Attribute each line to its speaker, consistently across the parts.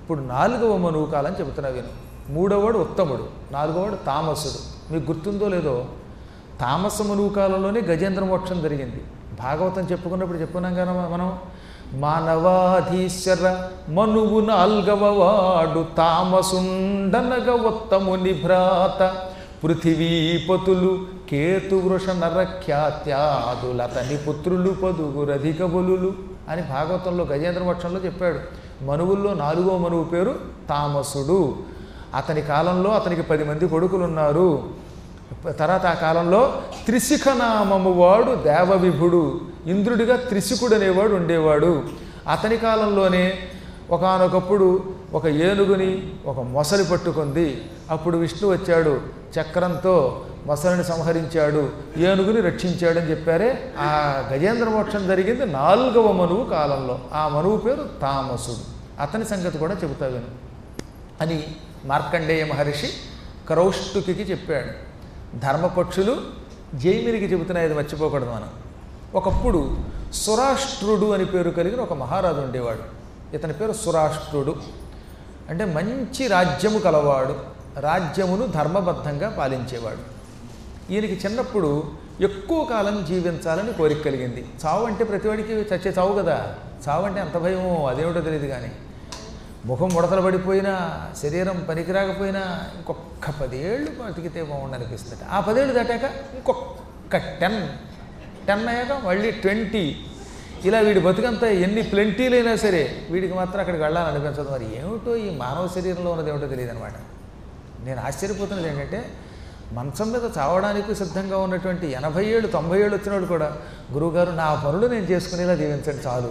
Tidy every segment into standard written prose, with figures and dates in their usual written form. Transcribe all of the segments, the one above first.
Speaker 1: ఇప్పుడు 4వ మనువు కాలం చెబుతున్నా విను. 3వవాడు ఉత్తముడు, 4వవాడు తామసుడు. మీకు గుర్తుందో లేదో, తామస మనువు కాలంలోనే గజేంద్ర మోక్షం జరిగింది. భాగవతం చెప్పుకున్నప్పుడు చెప్పుకున్నాం కదా మనం, మానవాధీశ్వర మనువు 4వవాడు తామసుండనగ ఉత్తముని భ్రాత పృథివీపతులు కేతువృష నరఖ్యాత్యాదులతని పుత్రులు పదుగురధిక బలులు అని భాగవతంలో గజేంద్ర మోక్షంలో చెప్పాడు. మనువుల్లో 4వ మనువు పేరు తామసుడు. అతని కాలంలో అతనికి 10 మంది కొడుకులు ఉన్నారు. తర్వాత ఆ కాలంలో త్రిశిఖనామము వాడు దేవవిభుడు, ఇంద్రుడిగా త్రిశిఖుడు అనేవాడు ఉండేవాడు. అతని కాలంలోనే ఒకానొకప్పుడు ఒక ఏనుగుని ఒక మొసలి పట్టుకుంది. అప్పుడు విష్ణు వచ్చాడు, చక్రంతో మొసలిని సంహరించాడు, ఏనుగుని రక్షించాడని చెప్పారే. ఆ గజేంద్ర మోక్షం జరిగింది 4వ మనువు కాలంలో. ఆ మనువు పేరు తామసుడు. అతని సంగతి కూడా చెబుతా విను అని మార్కండేయ మహర్షి క్రౌష్టుకి చెప్పాడు. ధర్మపక్షులు జైమినికి చెబుతున్నాయి, అది మర్చిపోకూడదు మనం. ఒకప్పుడు సురాష్ట్రుడు అని పేరు కలిగిన ఒక మహారాజు ఉండేవాడు. ఇతని పేరు సురాష్ట్రుడు. అంటే మంచి రాజ్యము కలవాడు, రాజ్యమును ధర్మబద్ధంగా పాలించేవాడు. ఈయనకి చిన్నప్పుడు ఎక్కువ కాలం జీవించాలని కోరిక కలిగింది. చావు అంటే ప్రతివాడికి చచ్చే చావు కదా, చావు అంటే అంత భయమో అదేమిటో తెలియదు. కానీ ముఖం ముడతలు పడిపోయినా, శరీరం పనికిరాకపోయినా ఇంకొక 10 ఏళ్ళు బతికితే బాగుండనిపిస్తుంది. ఆ 10 ఏళ్ళు దాటాక ఇంకొక 10 అయ్యాక మళ్ళీ 20. ఇలా వీడి బతుకంతా ఎన్ని ప్లెంటీలైనా సరే వీడికి మాత్రం అక్కడికి వెళ్ళాలనిపించదు. మరి ఏమిటో ఈ మానవ శరీరంలో ఉన్నది ఏమిటో తెలియదు అనమాట. నేను ఆశ్చర్యపోతున్నది ఏంటంటే, మంచం మీద చావడానికి సిద్ధంగా ఉన్నటువంటి 80 ఏళ్ళు 90 ఏళ్ళు వచ్చినవాడు కూడా, గురువుగారు నా పనులు నేను చేసుకునేలా దీవించండి చాలు.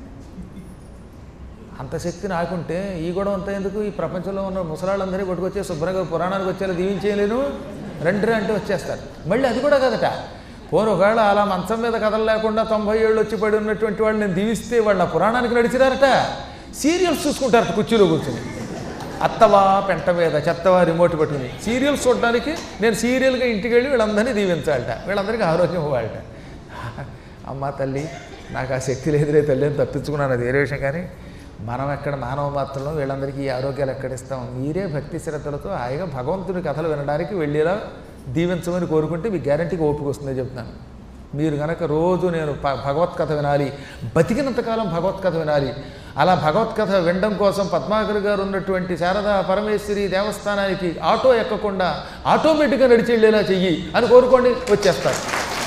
Speaker 1: అంత శక్తి నాకుంటే ఈ గొడవ అంతా ఎందుకు? ఈ ప్రపంచంలో ఉన్న ముసలాళ్ళందరినీ పట్టుకొచ్చే శుభ్రంగా పురాణానికి వచ్చేలా దీవించేయలేను, రండి అంటే వచ్చేస్తారు. మళ్ళీ అది కూడా కదట. పోను ఒకవేళ అలా మంచం మీద కథలు లేకుండా 90 ఏళ్ళు వచ్చి పడి ఉన్నటువంటి వాళ్ళు నేను దీవిస్తే వాళ్ళ పురాణానికి నడిచిరారట. సీరియల్స్ చూసుకుంటారట కుర్చీలో కూర్చొని, అత్తవా పెంట మీద చెత్తవా రిమోట్ పట్టుకుని సీరియల్స్ చూడడానికి నేను సీరియల్గా ఇంటికి వెళ్ళి వీళ్ళందరినీ దీవించాలట, వీళ్ళందరికీ ఆరోగ్యం ఇవ్వాలట. అమ్మ తల్లి నాకు ఆ శక్తి లేదులే తల్లి అని తప్పించుకున్నాను, అది వేరే విషయం. కానీ మనం ఎక్కడ మానవ మాత్రంలో వీళ్ళందరికీ ఈ ఆరోగ్యాలు ఎక్కడిస్తాం? మీరే భక్తి శ్రద్ధలతో హాయిగా భగవంతుని కథలు వినడానికి వెళ్ళేలా దీవించమని కోరుకుంటే మీకు గ్యారంటీగా ఓపిక వస్తుందని చెప్తున్నాను. మీరు కనుక రోజు నేను భగవత్కథ వినాలి, బతికినంతకాలం భగవత్కథ వినాలి, అలా భగవత్కథ వినడం కోసం పద్మాకర్ గారు ఉన్నటువంటి శారదా పరమేశ్వరి దేవస్థానానికి ఆటో ఎక్కకుండా ఆటోమేటిక్గా నడిచి వెళ్ళేలా చెయ్యి అని కోరుకోండి, వచ్చేస్తారు.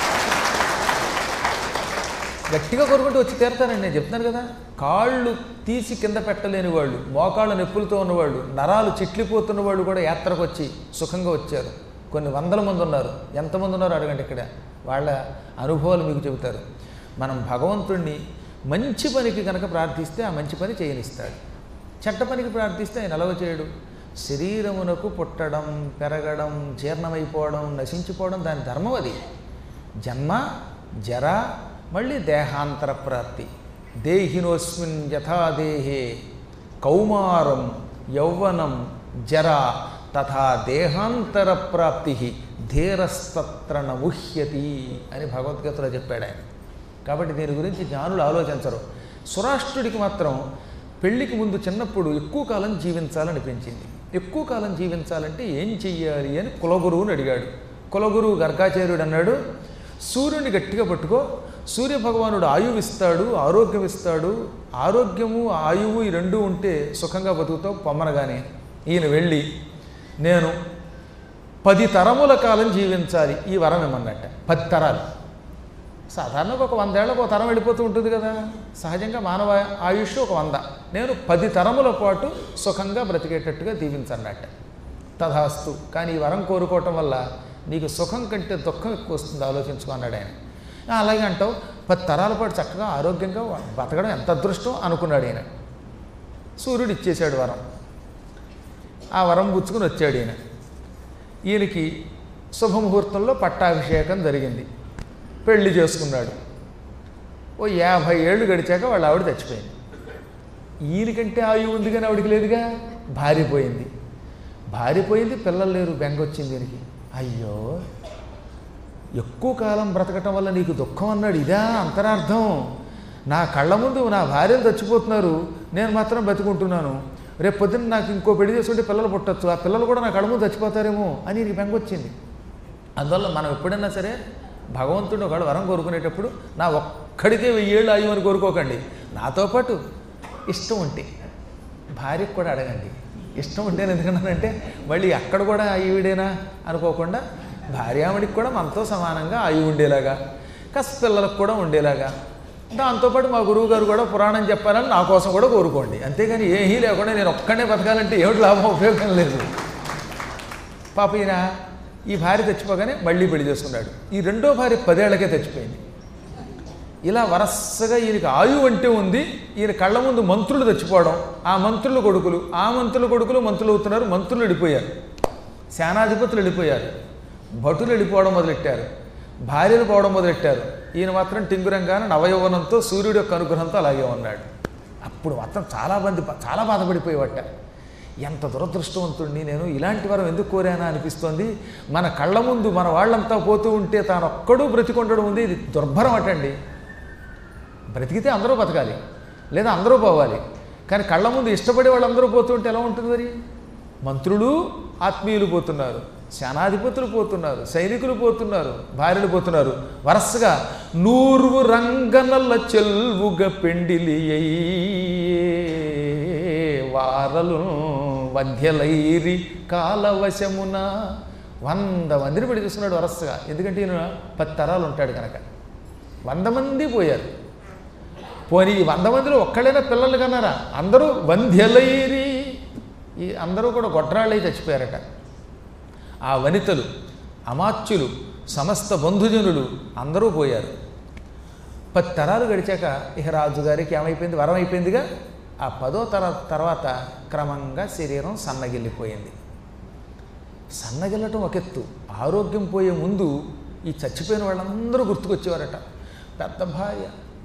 Speaker 1: గట్టిగా కోరుకుంటూ వచ్చి తీరుతారండి, నేను చెప్తున్నాను కదా. కాళ్ళు తీసి కింద పెట్టలేని వాళ్ళు, మోకాళ్ళ నొప్పులతో ఉన్నవాళ్ళు, నరాలు చిట్లిపోతున్న వాళ్ళు కూడా యాత్రకు వచ్చి సుఖంగా వచ్చారు. కొన్ని 100 మంది ఉన్నారు. ఎంతమంది ఉన్నారో అడగండి ఇక్కడ, వాళ్ళ అనుభవాలు మీకు చెబుతారు. మనం భగవంతుణ్ణి మంచి పనికి కనుక ప్రార్థిస్తే ఆ మంచి పని చేయనిస్తాడు, చెడ్డ పనికి ప్రార్థిస్తే ఆయన అలవ చేయడు. శరీరమునకు పుట్టడం, పెరగడం, జీర్ణమైపోవడం, నశించిపోవడం దాని ధర్మం. అది జన్మ, జర, మళ్ళీ దేహాంతర ప్రాప్తి. దేహినోస్మిన్ యథాదేహే కౌమారం యౌవనం జరా తథా దేహాంతర ప్రాప్తి ధీరస్తత్ర నముహ్యతి అని భగవద్గీతలో చెప్పాడు ఆయన. కాబట్టి దీని గురించి జ్ఞానులు ఆలోచించరు. సురాష్ట్రుడికి మాత్రం పెళ్లికి ముందు చిన్నప్పుడు ఎక్కువ కాలం జీవించాలనిపించింది. ఎక్కువ కాలం జీవించాలంటే ఏం చెయ్యాలి అని కులగురువుని అడిగాడు. కులగురువు గర్గాచార్యుడు అన్నాడు, సూర్యుని గట్టిగా పట్టుకో, సూర్యభగవానుడు ఆయువు ఇస్తాడు, ఆరోగ్యం ఇస్తాడు. ఆరోగ్యము ఆయువు ఈ రెండూ ఉంటే సుఖంగా బతుకుతావు పొమ్మనగానే ఈయన వెళ్ళి నేను 10 తరముల కాలం జీవించాలి ఈ వరం ఏమన్నట్ట. 10 తరాలు. సాధారణంగా ఒక 100 ఏళ్ళకు ఒక తరం వెళ్ళిపోతూ ఉంటుంది కదా, సహజంగా మానవ ఆయుష్ ఒక 100. నేను 10 తరముల పాటు సుఖంగా బ్రతికేటట్టుగా దీవించన్నట్ట. తథాస్తు. కానీ ఈ వరం కోరుకోవటం వల్ల నీకు సుఖం కంటే దుఃఖం ఎక్కువ వస్తుంది, ఆలోచించుకున్నాడు ఆయన. అలాగే అంటావు, 10 తరాల పాటు చక్కగా ఆరోగ్యంగా బతకడం ఎంత అదృష్టం అనుకున్నాడు ఈయన. సూర్యుడు ఇచ్చేశాడు వరం. ఆ వరం పుచ్చుకుని వచ్చాడు ఈయన. ఈయనకి శుభముహూర్తంలో పట్టాభిషేకం జరిగింది, పెళ్లి చేసుకున్నాడు. ఓ 50 ఏళ్ళు గడిచాక వాళ్ళ ఆవిడ చచ్చిపోయింది. ఈయనకంటే ఆయువు ఉంది కానీ ఆవిడికి లేదుగా. భార్య పోయింది, పిల్లలు లేరు, బెంగొచ్చింది ఈయనకి. అయ్యో, ఎక్కువ కాలం బ్రతకటం వల్ల నీకు దుఃఖం అన్నాడు, ఇదా అంతరార్థం? నా కళ్ళ ముందు నా భార్యలు చచ్చిపోతున్నారు, నేను మాత్రం బతుకుంటున్నాను. రేపు పొద్దున్న నాకు ఇంకో పెళ్లి చేసుకుంటే పిల్లలు పుట్టచ్చు, ఆ పిల్లలు కూడా నా కడుపు చచ్చిపోతారేమో అని నీకు బెంగొచ్చింది. అందువల్ల మనం ఎప్పుడైనా సరే భగవంతుడు ఒకడు వరం కోరుకునేటప్పుడు నా ఒక్కడికే 1000 ఏళ్ళు ఆయువు అని కోరుకోకండి. నాతో పాటు ఇష్టం ఉంటే భార్యకు కూడా అడగండి. ఇష్టం ఉంటేనే ఎందుకన్నానంటే మళ్ళీ అక్కడ కూడా ఆయువుడేనా అనుకోకుండా భార్యామడికి కూడా మనతో సమానంగా ఆయువు ఉండేలాగా, కాస్త పిల్లలకు కూడా ఉండేలాగా, దాంతోపాటు మా గురువు గారు కూడా పురాణం చెప్పాలని నా కోసం కూడా కోరుకోండి. అంతేగాని ఏమీ లేకుండా నేను ఒక్కడే బతకాలంటే ఏమిటి లాభం, ఉపయోగం లేదు. పాప ఈయన ఈ భార్య తెచ్చిపోగానే మళ్ళీ పెళ్లి చేసుకున్నాడు. ఈ రెండో భార్య 10 ఏళ్లకే తెచ్చిపోయింది. ఇలా వరసగా ఈయనకి ఆయువు అంటే ఉంది. ఈయన కళ్ళ ముందు మంత్రులు తెచ్చిపోవడం, ఆ మంత్రుల కొడుకులు, ఆ మంత్రుల కొడుకులు మంత్రులు అవుతున్నారు, మంత్రులు వెళ్ళిపోయారు, సేనాధిపతులు వెళ్ళిపోయారు, భటులు వెళ్ళిపోవడం మొదలెట్టారు, భార్యలు పోవడం మొదలెట్టారు. ఈయన మాత్రం టింగురంగానే నవయౌవనంతో సూర్యుడి యొక్క అనుగ్రహంతో అలాగే ఉన్నాడు. అప్పుడు మాత్రం చాలా బాధపడిపోయేవట. ఎంత దురదృష్టవంతుడిని నేను, ఇలాంటి వరం ఎందుకు కోరానా అనిపిస్తోంది. మన కళ్ళ ముందు మన వాళ్ళంతా పోతూ ఉంటే తాను ఒక్కడూ బ్రతికొండడం ఉంది, ఇది దుర్భరం అటండి. బ్రతికితే అందరూ బతకాలి, లేదా అందరూ పోవాలి. కానీ కళ్ళ ముందు ఇష్టపడే వాళ్ళందరూ పోతూ ఉంటే ఎలా ఉంటుంది మరి? మంత్రులు ఆత్మీయులు పోతున్నారు, సేనాధిపతులు పోతున్నారు, సైనికులు పోతున్నారు, భార్యలు పోతున్నారు. వరసగా 100 రంగనల్ల చెల్వుగ పెండిలి వారలు వధ్యలైరి కాలవశమున 100 మందిని పెళ్లి చేసుకున్నాడు వరసగా. ఎందుకంటే ఈయన 10 తరాలు ఉంటాడు కనుక 100 మంది పోయారు. పోనీ ఈ 100 మందిలో ఒక్కళ్ళైనా పిల్లలు కన్నారా? అందరూ వంధ్యలైరి, ఈ అందరూ కూడా గొడ్రాళ్ళై చచ్చిపోయారట. ఆ వనితలు, అమాత్యులు, సమస్త బంధుజనులు అందరూ పోయారు. 10 తరాలు గడిచాక ఇక రాజుగారికి ఏమైపోయింది, వరం అయిపోయిందిగా. ఆ 10వ తర్వాత క్రమంగా శరీరం సన్నగిల్లిపోయింది. సన్నగిల్లటం ఒక ఎత్తు, ఆరోగ్యం పోయే ముందు ఈ చచ్చిపోయిన వాళ్ళందరూ గుర్తుకొచ్చేవారట. పెద్ద భార్య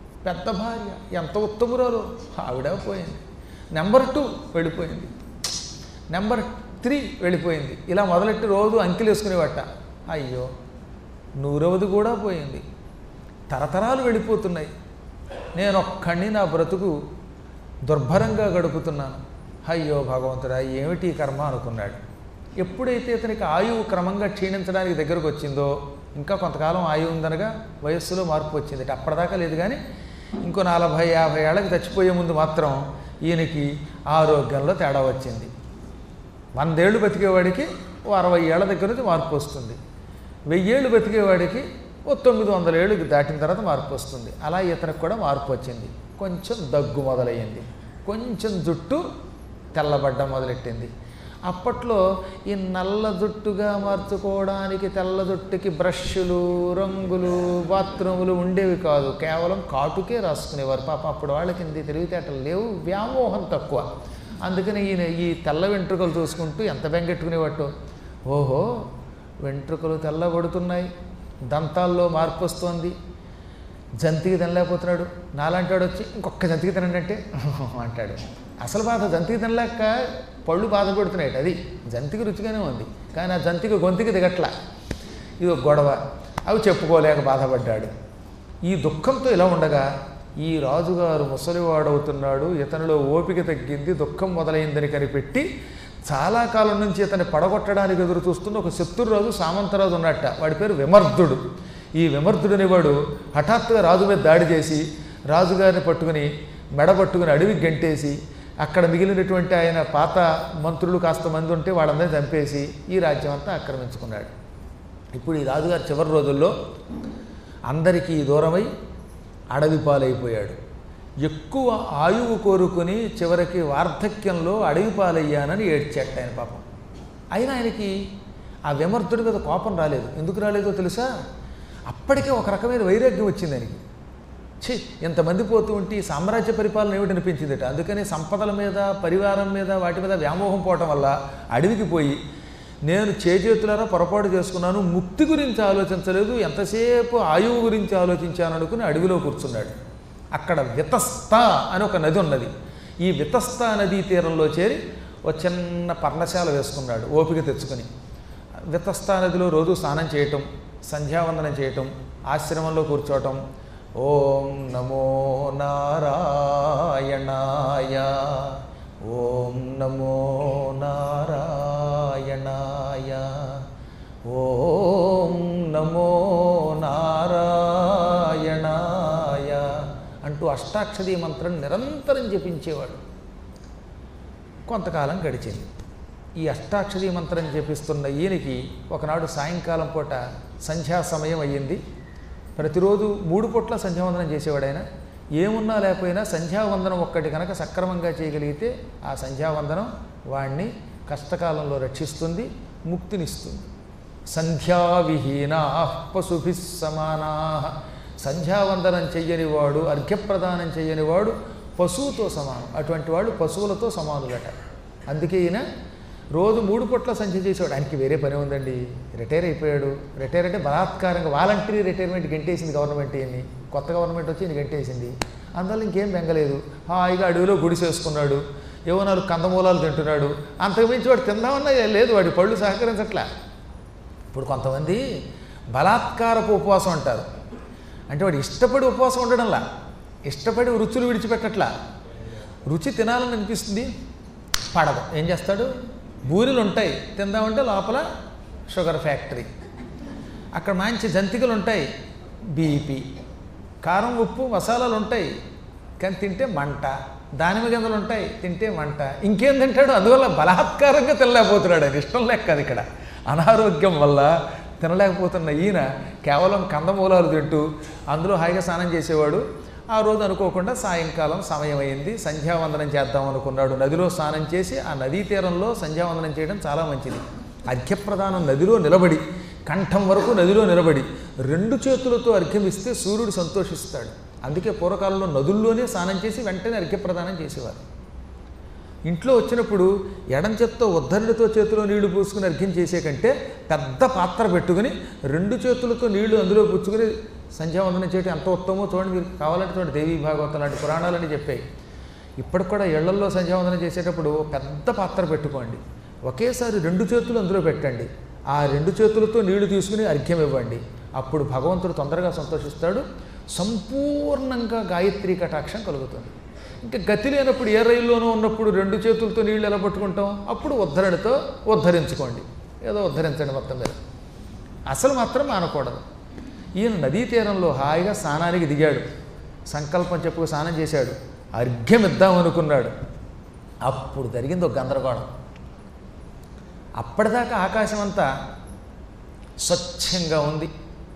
Speaker 1: ఎంత ఉత్తమురాలు, ఆవిడ పోయింది. నెంబర్ 2 వెళ్ళిపోయింది, నెంబర్ 3 వెళ్ళిపోయింది. ఇలా మొదలెట్టి రోజు అంకెలు వేసుకునేవాట. అయ్యో 100వది కూడా పోయింది. తరతరాలు వెళ్ళిపోతున్నాయి, నేను ఒక్కడిని నా బ్రతుకు దుర్భరంగా గడుపుతున్నాను. అయ్యో భగవంతుడా, ఏమిటి కర్మ అనుకున్నాడు. ఎప్పుడైతే అతనికి ఆయువు క్రమంగా క్షీణించడానికి దగ్గరకు వచ్చిందో, ఇంకా కొంతకాలం ఆయువు ఉందనగా వయస్సులో మార్పు వచ్చింది. అప్పటిదాకా లేదు, కానీ ఇంకో 40-50 ఏళ్ళకి చచ్చిపోయే ముందు మాత్రం ఈయనకి ఆరోగ్యంలో తేడా వచ్చింది. 100 ఏళ్ళు బతికేవాడికి 60 ఏళ్ల దగ్గర నుంచి మార్పు వస్తుంది. 1000 ఏళ్ళు బతికేవాడికి 900 ఏళ్ళు దాటిన తర్వాత మార్పు వస్తుంది. అలా ఇతనికి కూడా మార్పు వచ్చింది. కొంచెం దగ్గు మొదలయ్యింది, కొంచెం జుట్టు తెల్లబడ్డం మొదలెట్టింది. అప్పట్లో ఈ నల్ల జుట్టుగా మార్చుకోవడానికి తెల్ల జుట్టుకి బ్రష్లు, రంగులు, బాత్రూములు ఉండేవి కాదు. కేవలం కాటుకే రాసుకునేవారు. పాప అప్పుడు వాళ్ళకి తెలివితేటలు లేవు, వ్యామోహం తక్కువ. అందుకని ఈయన ఈ తెల్ల వెంట్రుకలు చూసుకుంటూ ఎంత బెంగెట్టుకునేవాటో. ఓహో, వెంట్రుకలు తెల్లబడుతున్నాయి, దంతాల్లో మార్పు వస్తోంది, జంతికి తినలేకపోతున్నాడు. నాలాంటి వాడు వచ్చి ఇంకొక జంతికి తినండి అంటే అంటాడు. అసలు బాధ జంతికి తినలేక పళ్ళు బాధ పెడుతున్నాయి. అది జంతికి రుచిగానే ఉంది, కానీ ఆ జంతికి గొంతుకి దిగట్లా. ఇది ఒక గొడవ, అవి చెప్పుకోలేక బాధపడ్డాడు. ఈ దుఃఖంతో ఇలా ఉండగా ఈ రాజుగారు ముసలివాడవుతున్నాడు, ఇతనిలో ఓపిక తగ్గింది, దుఃఖం మొదలైందని కనిపెట్టి చాలా కాలం నుంచి ఇతన్ని పడగొట్టడానికి ఎదురు చూస్తున్న ఒక శత్రురాజు, సామంతరాజు ఉన్నట్ట. వాడి పేరు విమర్ధుడు. ఈ విమర్ధుడని వాడు హఠాత్తుగా రాజు మీద దాడి చేసి రాజుగారిని పట్టుకుని మెడపట్టుకుని అడవికి గంటేసి అక్కడ మిగిలినటువంటి ఆయన పాత మంత్రులు కాస్త మంది ఉంటే వాళ్ళందరినీ చంపేసి ఈ రాజ్యం అంతా ఆక్రమించుకున్నాడు. ఇప్పుడు ఈ రాజుగారు చివరి రోజుల్లో అందరికీ దూరమై అడవి పాలైపోయాడు. ఎక్కువ ఆయువు కోరుకుని చివరికి వార్ధక్యంలో అడవి పాలయ్యానని ఏడ్చాట ఆయన పాపం. అయినా ఆయనకి ఆ విమర్ధుడి మీద కోపం రాలేదు. ఎందుకు రాలేదో తెలుసా? అప్పటికే ఒక రకమైన వైరాగ్యం వచ్చింది ఆయనకి. ఇంతమంది పోతూ ఉంటే సామ్రాజ్య పరిపాలన ఏమిటనిపించిందట. అందుకని సంపదల మీద, పరివారం మీద, వాటి మీద వ్యామోహం పోవటం వల్ల అడవికి పోయి నేను చేతులారా పొరపాటు చేసుకున్నాను, ముక్తి గురించి ఆలోచించలేదు, ఎంతసేపు ఆయువు గురించి ఆలోచించాను అనుకుని అడవిలో కూర్చున్నాడు. అక్కడ వితస్త అని ఒక నది ఉన్నది. ఈ వితస్త నదీ తీరంలో చేరి ఒక చిన్న పర్ణశాల వేసుకున్నాడు ఓపిక తెచ్చుకొని. వితస్త నదిలో రోజు స్నానం చేయటం, సంధ్యావందనం చేయటం, ఆశ్రమంలో కూర్చోవటం. ఓం నమో నారాయణాయ, ఓం నమో నారాయణాయ ఓం నమో నారాయణాయ అంటూ అష్టాక్షరీ మంత్రం నిరంతరం జపించేవాడు. కొంతకాలం గడిచింది. ఈ అష్టాక్షరీ మంత్రం జపిస్తున్న ఈయనకి ఒకనాడు సాయంకాలం పూట సంధ్యా సమయం అయ్యింది. ప్రతిరోజు 3 పూట్ల సంధ్యావందనం చేసేవాడు ఆయన. ఏమున్నా లేకపోయినా సంధ్యావందనం ఒక్కటి కనుక సక్రమంగా చేయగలిగితే ఆ సంధ్యావందనం వాణ్ణి కష్టకాలంలో రక్షిస్తుంది, ముక్తినిస్తుంది. సంధ్యావిహీనా పశుభిః సమానా. సంధ్యావందనం చెయ్యనివాడు, అర్ఘ్యప్రదానం చెయ్యనివాడు పశువుతో సమానం. అటువంటి వాళ్ళు పశువులతో సమానులట. అందుకే ఈయన రోజు 3 పూట్ల సంధ్య చేసేవాడు. ఆయనకి వేరే పని ఉందండి. రిటైర్ అయిపోయాడు. రిటైర్ అంటే బలాత్కారంగా వాలంటరీ రిటైర్మెంట్ గంటేసింది గవర్నమెంట్. ఈయన్ని కొత్త గవర్నమెంట్ వచ్చి ఈయన గంటేసింది. అందువల్ల ఇంకేం బెంగలేదు. హాయిగా అడవిలో గుడిసేసుకున్నాడు. ఏవో 4 కందమూలాలు తింటున్నాడు. అంతకుమించి వాడు తిందామన్నా లేదు, వాడి పళ్ళు సహకరించట్లా. ఇప్పుడు కొంతమంది బలాత్కారపు ఉపవాసం అంటారు. అంటే వాడు ఇష్టపడి ఉపవాసం ఉండడంలా, ఇష్టపడి రుచులు విడిచిపెట్టట్లా. రుచి తినాలని అనిపిస్తుంది, పడదు. ఏం చేస్తాడు? బూరెలు ఉంటాయి తిందామంటే లోపల షుగర్ ఫ్యాక్టరీ, అక్కడ మంచి జంతికలు ఉంటాయి బీపీ, కారం ఉప్పు మసాలాలు ఉంటాయి కానీ తింటే మంట, దానిమ్మ గింజలు ఉంటాయి తింటే మంట. ఇంకేం తింటాడు? అందువల్ల బలాత్కారంగా తినలేకపోతున్నాడు. ఆయన ఇష్టం లెక్క అది. ఇక్కడ అనారోగ్యం వల్ల తినలేకపోతున్న ఈయన కేవలం కందమూలాలు తింటూ అందులో హాయిగా స్నానం చేసేవాడు. ఆ రోజు అనుకోకుండా సాయంకాలం సమయం అయింది, సంధ్యావందనం చేద్దాం అనుకున్నాడు. నదిలో స్నానం చేసి ఆ నదీ తీరంలో సంధ్యావందనం చేయడం చాలా మంచిది. అర్ఘ్యప్రదానం నదిలో నిలబడి, కంఠం వరకు నదిలో నిలబడి 2 చేతులతో అర్ఘ్యమిస్తే సూర్యుడు సంతోషిస్తాడు. అందుకే పూర్వకాలంలో నదుల్లోనే స్నానం చేసి వెంటనే అర్ఘ్యప్రదానం చేసేవారు. ఇంట్లో వచ్చినప్పుడు ఎడం చేత్తో ఉద్ధరణితో చేతిలో నీళ్లు పూసుకుని అర్ఘ్యం చేసే కంటే పెద్ద పాత్ర పెట్టుకుని 2 చేతులతో నీళ్లు అందులో పుచ్చుకుని సంధ్యావందనం చేయడం ఎంత ఉత్తమో చూడండి. మీరు కావాలంటే చూడండి, దేవీ భాగవతం లాంటి పురాణాలని చెప్పాయి. ఇప్పటికి కూడా ఇళ్లల్లో సంధ్యావందనం చేసేటప్పుడు పెద్ద పాత్ర పెట్టుకోండి, ఒకేసారి 2 చేతులు అందులో పెట్టండి, ఆ 2 చేతులతో నీళ్లు తీసుకుని అర్ఘ్యం ఇవ్వండి. అప్పుడు భగవంతుడు తొందరగా సంతోషిస్తాడు, సంపూర్ణంగా గాయత్రీ కటాక్షం కలుగుతుంది. ఇంకా గతి లేనప్పుడు ఏ రైల్లోనూ ఉన్నప్పుడు 2 చేతులతో నీళ్ళు ఎలా పట్టుకుంటాం? అప్పుడు ఉద్ధరణతో ఉద్ధరించుకోండి, ఏదో ఉద్ధరించండి మొత్తం మీద. అసలు మాత్రం మానకూడదు. ఈయన నదీ తీరంలో హాయిగా స్నానానికి దిగాడు. సంకల్పం చెప్పుకు స్నానం చేశాడు. అర్ఘ్యం ఇద్దామనుకున్నాడు. అప్పుడు జరిగింది ఒక గందరగోళం. అప్పటిదాకా ఆకాశం అంతా స్వచ్ఛంగా ఉంది.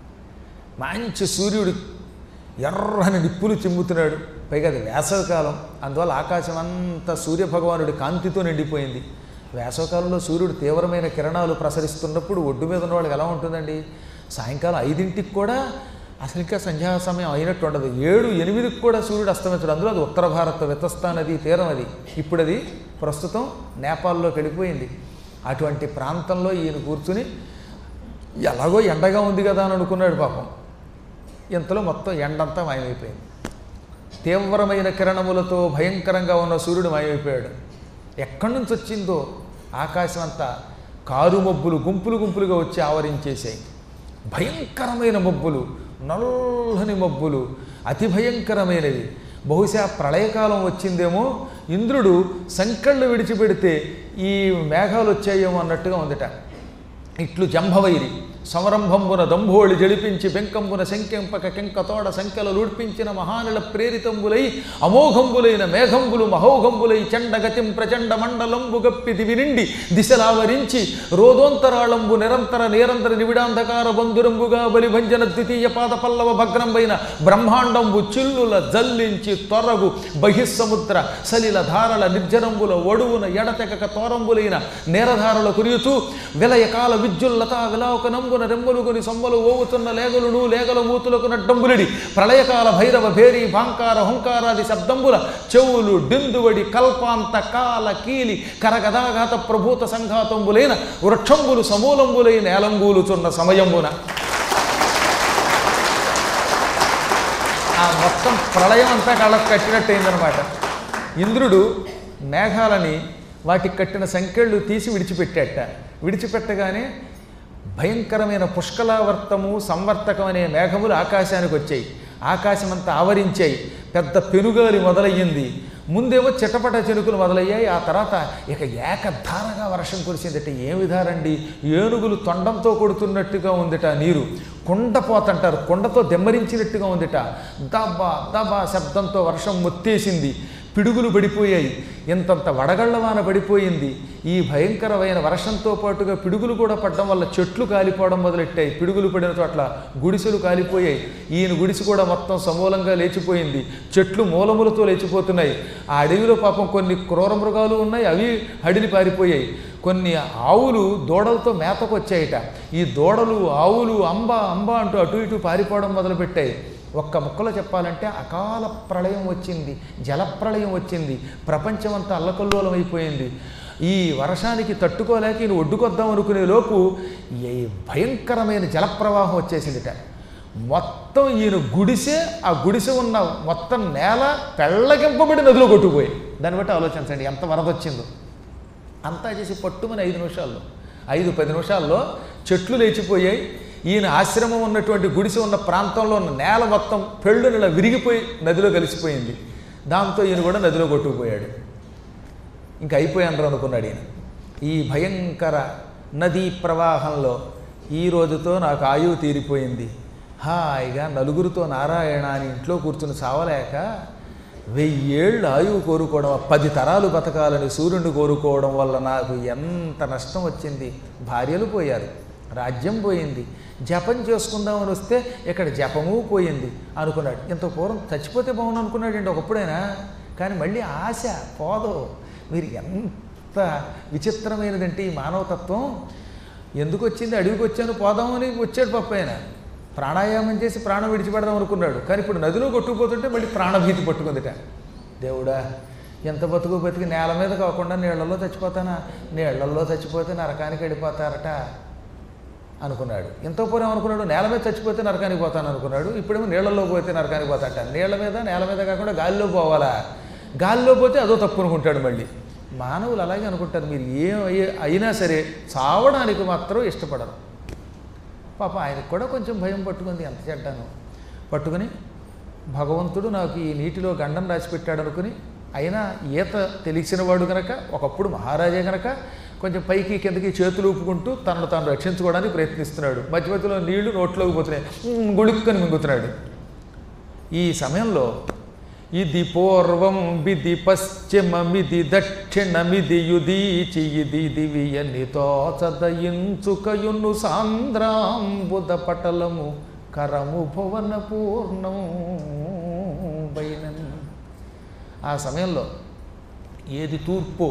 Speaker 1: మంచి సూర్యుడు ఎర్రని నిప్పులు చిమ్ముతున్నాడు. పైగా అది వేసవికాలం, అందువల్ల ఆకాశం అంతా సూర్యభగవానుడి కాంతితో నిండిపోయింది. వేసవికాలంలో సూర్యుడు తీవ్రమైన కిరణాలు ప్రసరిస్తున్నప్పుడు ఒడ్డు మీద ఉన్న వాళ్ళకి ఎలా ఉంటుందండి? సాయంకాలం 5ంటికి కూడా అసలు ఇంకా సంధ్యా సమయం అయినట్టు ఉండదు. 7, 8కి కూడా సూర్యుడు అస్తమించడు. అందులో అది ఉత్తర భారత వితస్తా నది తీరం. అది ఇప్పుడు అది ప్రస్తుతం నేపాల్లోకి వెళ్ళిపోయింది. అటువంటి ప్రాంతంలో ఈయన కూర్చుని ఎలాగో ఎండగా ఉంది కదా అని అనుకున్నాడు పాపం. ఇంతలో మొత్తం ఎండంతా మాయమైపోయింది. తీవ్రమైన కిరణములతో భయంకరంగా ఉన్న సూర్యుడు మాయమైపోయాడు. ఎక్కడి నుంచి వచ్చిందో ఆకాశం అంతా కారు మబ్బులు గుంపులు గుంపులుగా వచ్చి ఆవరించేసాయి. భయంకరమైన మబ్బులు, నల్లని మబ్బులు, అతి భయంకరమైనవి. బహుశా ప్రళయకాలం వచ్చిందేమో, ఇంద్రుడు సంకళ్ళు విడిచిపెడితే ఈ మేఘాలు వచ్చాయేమో అన్నట్టుగా ఉందట. ఇట్లు జంభవైరి సంరంభంబున దంభోళి జడిపించి బెంకంబున శంకెంపక కెంకతోడ సంఖ్యలు లూడ్పించిన మహానుల ప్రేరితంబులై అమోఘంబులైన మేఘంబులు మహోఘంబులై చండగతిం ప్రచండ మండలంబు గప్పి దివి నిండి దిశలావరించి రోదోంతరాళంబు నిరంతర నివిడాంధకార బంధురంబుగా బలిభంజన ద్వితీయ పాద పల్లవ భగ్నంబైన బ్రహ్మాండంబు చిల్లుల జల్లించి తొరగు బహిస్సముద్ర సలిల ధారల నిర్జనంబుల ఒడువున ఎడతెగక తోరంబులైన నేరధారల కురియుతూ విలయకాల విద్యుల్లతా విలావకనం రెమ్మలుగుని సొమ్మలు ఓవుతున్న లేగలును లేగల మూతులకు నడ్డంబులిడి ప్రళయకాల భైరవ భేరీ భాంకార హుంకారాది శబ్దంబుల చెవులు డిందువడి కల్పాంత కాల కీలి కరగదాఘాత ప్రభూత సంఘాతంబులైన వృక్షంబులు సమూలంబులైన ఏలంబూలుచున్న సమయంబున ఆ మొత్తం ప్రళయం అంతా కళ్ళకు కట్టినట్టయిందనమాట. ఇంద్రుడు మేఘాలని వాటికి కట్టిన సంకెళ్ళు తీసి విడిచిపెట్టాట. విడిచిపెట్టగానే భయంకరమైన పుష్కలావర్తము సంవర్తకం అనే మేఘములు ఆకాశానికి వచ్చాయి. ఆకాశమంతా ఆవరించాయి. పెద్ద పెనుగాలి మొదలయ్యింది. ముందేమో చిట్టపట చినుకులు మొదలయ్యాయి. ఆ తర్వాత ఇక ఏకధారగా వర్షం కురిసిందట. ఏమి ధారండి, ఏనుగులు తొండంతో కొడుతున్నట్టుగా ఉందిట నీరు. కుండపోతంటారు, కుండతో దెమ్మరించినట్టుగా ఉందిట. దబా దబా శబ్దంతో వర్షం మొత్తేసింది. పిడుగులు పడిపోయాయి. ఇంతంత వడగళ్లవాన పడిపోయింది. ఈ భయంకరమైన వర్షంతో పాటుగా పిడుగులు కూడా పడడం వల్ల చెట్లు కాలిపోవడం మొదలెట్టాయి. పిడుగులు పడిన చోట్ల గుడిసెలు కాలిపోయాయి. ఈయన గుడిసె కూడా మొత్తం సమూలంగా లేచిపోయింది. చెట్లు మూలములతో లేచిపోతున్నాయి. ఆ అడవిలో పాపం కొన్ని క్రూర మృగాలు ఉన్నాయి, అవి హడిలి పారిపోయాయి. కొన్ని ఆవులు దూడలతో మేతకు వచ్చాయిట. ఈ దూడలు ఆవులు అంబ అంబ అంటూ అటు ఇటు పారిపోవడం మొదలుపెట్టాయి. ఒక్క ముక్కలో చెప్పాలంటే అకాల ప్రళయం వచ్చింది, జలప్రళయం వచ్చింది. ప్రపంచమంతా అల్లకల్లోలం అయిపోయింది. ఈ వర్షానికి తట్టుకోలేక ఈయన ఒడ్డుకొద్దాం అనుకునే లోపు ఈ భయంకరమైన జలప్రవాహం వచ్చేసిందిట. మొత్తం ఈయన గుడిసె, ఆ గుడిసె ఉన్న మొత్తం నేల పెళ్ళగింపబడి నదిలో కొట్టుకుపోయి. దాన్ని బట్టి ఆలోచించండి ఎంత వరద వచ్చిందో. అంతా చేసి పట్టుమని 5 నిమిషాల్లో 5-10 నిమిషాల్లో చెట్లు లేచిపోయాయి. ఈయన ఆశ్రమం ఉన్నటువంటి గుడిసె ఉన్న ప్రాంతంలో ఉన్న నేల మొత్తం పెళ్ళునిలా విరిగిపోయి నదిలో కలిసిపోయింది. దాంతో ఈయన కూడా నదిలో కొట్టుకుపోయాడు. ఇంక అయిపోయాను అనుకున్నాడు ఈయన. ఈ భయంకర నదీ ప్రవాహంలో ఈ రోజుతో నాకు ఆయువు తీరిపోయింది. హాయిగా నలుగురితో నారాయణ అని ఇంట్లో కూర్చుని సావలేక 1000 ఏళ్ళు ఆయువు కోరుకోవడం, 10 తరాలు బతకాలని సూర్యుడిని కోరుకోవడం వల్ల నాకు ఎంత నష్టం వచ్చింది. భార్యలు పోయారు, రాజ్యం పోయింది, జపం చేసుకుందామని వస్తే ఇక్కడ జపము పోయింది అనుకున్నాడు. ఇంత పూర్వం చచ్చిపోతే బాగుండు అనుకున్నాడండి ఒకప్పుడైనా. కానీ మళ్ళీ ఆశ పోదు. మీరు ఎంత విచిత్రమైనదంటే ఈ మానవతత్వం. ఎందుకు వచ్చింది, అడవికి వచ్చాను పోదామని వచ్చాడు పప్పు. ఆయన ప్రాణాయామం చేసి ప్రాణం విడిచిపెడదాం అనుకున్నాడు. కానీ ఇప్పుడు నదిలో కొట్టుకుపోతుంటే మళ్ళీ ప్రాణభీతి పట్టుకుందిట. దేవుడా, ఎంత బతికి నేల మీద కాకుండా నీళ్లలో చచ్చిపోతానా, నీళ్లలో చచ్చిపోతే నరకానికి వెళ్ళిపోతారట అనుకున్నాడు. ఎంతో పూర్వం అనుకున్నాడు నేల మీద చచ్చిపోతే నరకానికి పోతాను అనుకున్నాడు. ఇప్పుడేమో నీళ్లలో పోతే నరకానికి పోతాట. నీళ్ల మీద నేల మీద కాకుండా గాలిలో పోవాలా, గాలిలో పోతే అదో తప్పు అనుకుంటాడు. మళ్ళీ మానవులు అలాగే అనుకుంటారు. మీరు అయినా సరే చావడానికి మాత్రం ఇష్టపడరు. పాప ఆయనకు కూడా కొంచెం భయం పట్టుకుంది. ఎంత చెడ్డాను పట్టుకుని భగవంతుడు నాకు ఈ నీటిలో గండం రాసిపెట్టాడు అనుకుని, అయినా ఈత తెలిసినవాడు కనుక, ఒకప్పుడు మహారాజే కనుక కొంచెం పైకి కిందకి చేతులు ఊపుకుంటూ తనను తాను రక్షించుకోవడానికి ప్రయత్నిస్తున్నాడు. మధ్య మధ్యలో నీళ్లు నోట్లోకి పోతున్నాయి, గుళుక్కని మింగుతున్నాడు. ఈ సమయంలో ఇది పూర్వం విధి పశ్చిమమిది దక్షిణమిది యుదీచి ఇది దివియని తోచదయించుకయును సాంద్రాంబుద పటలము కరము భువన పూర్ణం బైనన్. ఆ సమయంలో ఏది తూర్పో,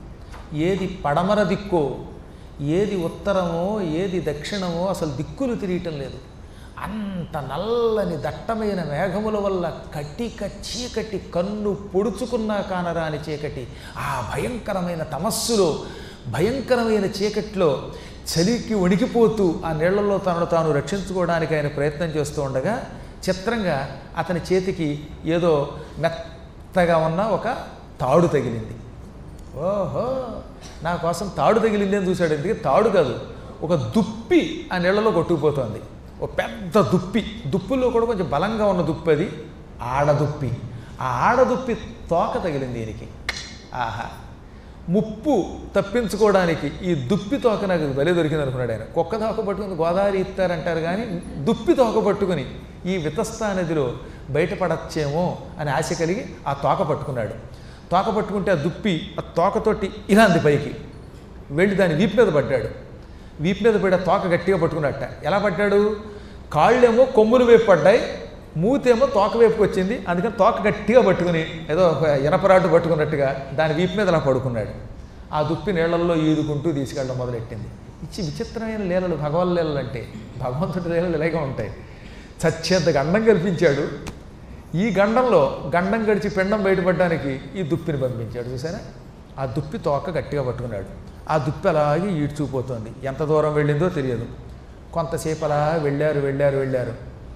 Speaker 1: ఏది పడమర దిక్కో, ఏది ఉత్తరమో, ఏది దక్షిణమో అసలు దిక్కులు తిరియటం లేదు. అంత నల్లని దట్టమైన మేఘముల వల్ల కటిక చీకటి, కన్ను పొడుచుకున్నా కానరాని చీకటి. ఆ భయంకరమైన తమస్సులో, భయంకరమైన చీకట్లో చలికి వణికిపోతూ ఆ నీళ్లలో తనను తాను రక్షించుకోవడానికి ఆయన ప్రయత్నం చేస్తూ ఉండగా చిత్రంగా అతని చేతికి ఏదో మెత్తగా ఉన్న ఒక తాడు తగిలింది. ఓహో, నా కోసం తాడు తగిలింది అని చూశాడు. ఎందుకు తాడు కాదు, ఒక దుప్పి ఆ నీళ్లలో కొట్టుకుపోతోంది. ఒక పెద్ద దుప్పి, దుప్పుల్లో కూడా కొంచెం బలంగా ఉన్న దుప్పి, అది ఆడదుప్పి. ఆ ఆడదుప్పి తోక తగిలింది దీనికి. ఆహా, ముప్పు తప్పించుకోవడానికి ఈ దుప్పి తోక నాకు బలి దొరికింది అనుకున్నాడు ఆయన. కుక్క తోక పట్టుకుని గోదావరి ఇస్తారంటారు కానీ దుప్పి తోక పట్టుకుని ఈ వితస్తా నదిలో బయటపడచ్చేమో అని ఆశ కలిగి ఆ తోక పట్టుకున్నాడు. తోక పట్టుకుంటే ఆ దుప్పి ఆ తోకతోటి ఇలా అంది పైకి వెళ్ళి దాని వీపు మీద పడ్డాడు. వీపు మీద పడి ఆ తోక గట్టిగా పట్టుకున్నట్ట. ఎలా పడ్డాడు, కాళ్ళేమో కొమ్ములు వైపు పడ్డాయి, మూతేమో తోక వైపుకి వచ్చింది. అందుకని తోక గట్టిగా పట్టుకుని ఏదో ఒక ఎనపరాటు పట్టుకున్నట్టుగా దాని వీపు మీద అలా పడుకున్నాడు. ఆ దుప్పి నీళ్లలో ఈదుకుంటూ తీసుకెళ్ళడం మొదలెట్టింది. ఇచ్చి విచిత్రమైన లీలలు భగవన్ లీలలు అంటే. భగవంతుడి లీలలు ఇలాగే ఉంటాయి. చచ్చేంత గండం కల్పించాడు. ఈ గండంలో గండం గడిచి పిండం బయటపడడానికి ఈ దుప్పిని పంపించాడు. చూసారా, ఆ దుప్పి తోక గట్టిగా పట్టుకున్నాడు. ఆ దుప్పి అలాగే ఈడ్చుకుపోతుంది. ఎంత దూరం వెళ్ళిందో తెలియదు. కొంతసేపు అలా వెళ్ళారు.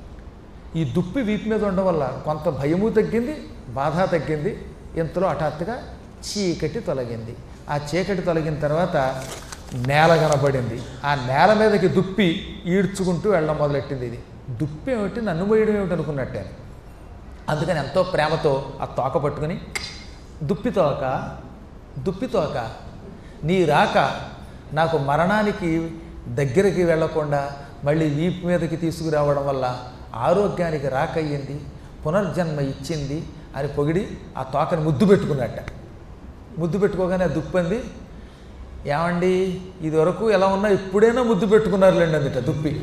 Speaker 1: ఈ దుప్పి వీపు మీద ఉండడం వల్ల కొంత భయము తగ్గింది, బాధ తగ్గింది. ఇంతలో హఠాత్తుగా చీకటి తొలగింది. ఆ చీకటి తొలగిన తర్వాత నేల కనపడింది. ఆ నేల మీదకి దుప్పి ఈడ్చుకుంటూ వెళ్ళడం మొదలెట్టింది. ఇది దుప్పి ఏమిటి, నన్ను పోయడం ఏమిటి అనుకున్నట్టే. అందుకని ఎంతో ప్రేమతో ఆ తోక పట్టుకుని దుప్పితోక దుప్పితోక నీ రాక నాకు మరణానికి దగ్గరికి వెళ్లకుండా మళ్ళీ వీపు మీదకి తీసుకురావడం వల్ల ఆరోగ్యానికి రాకయ్యింది, పునర్జన్మ ఇచ్చింది అని పొగిడి ఆ తోకని ముద్దు పెట్టుకున్నట్ట. ముద్దు పెట్టుకోగానే ఆ దుప్పంది, ఏమండి ఇదివరకు ఎలా ఉన్నా ఇప్పుడైనా ముద్దు పెట్టుకున్నారులేండి అందుట దుప్పి.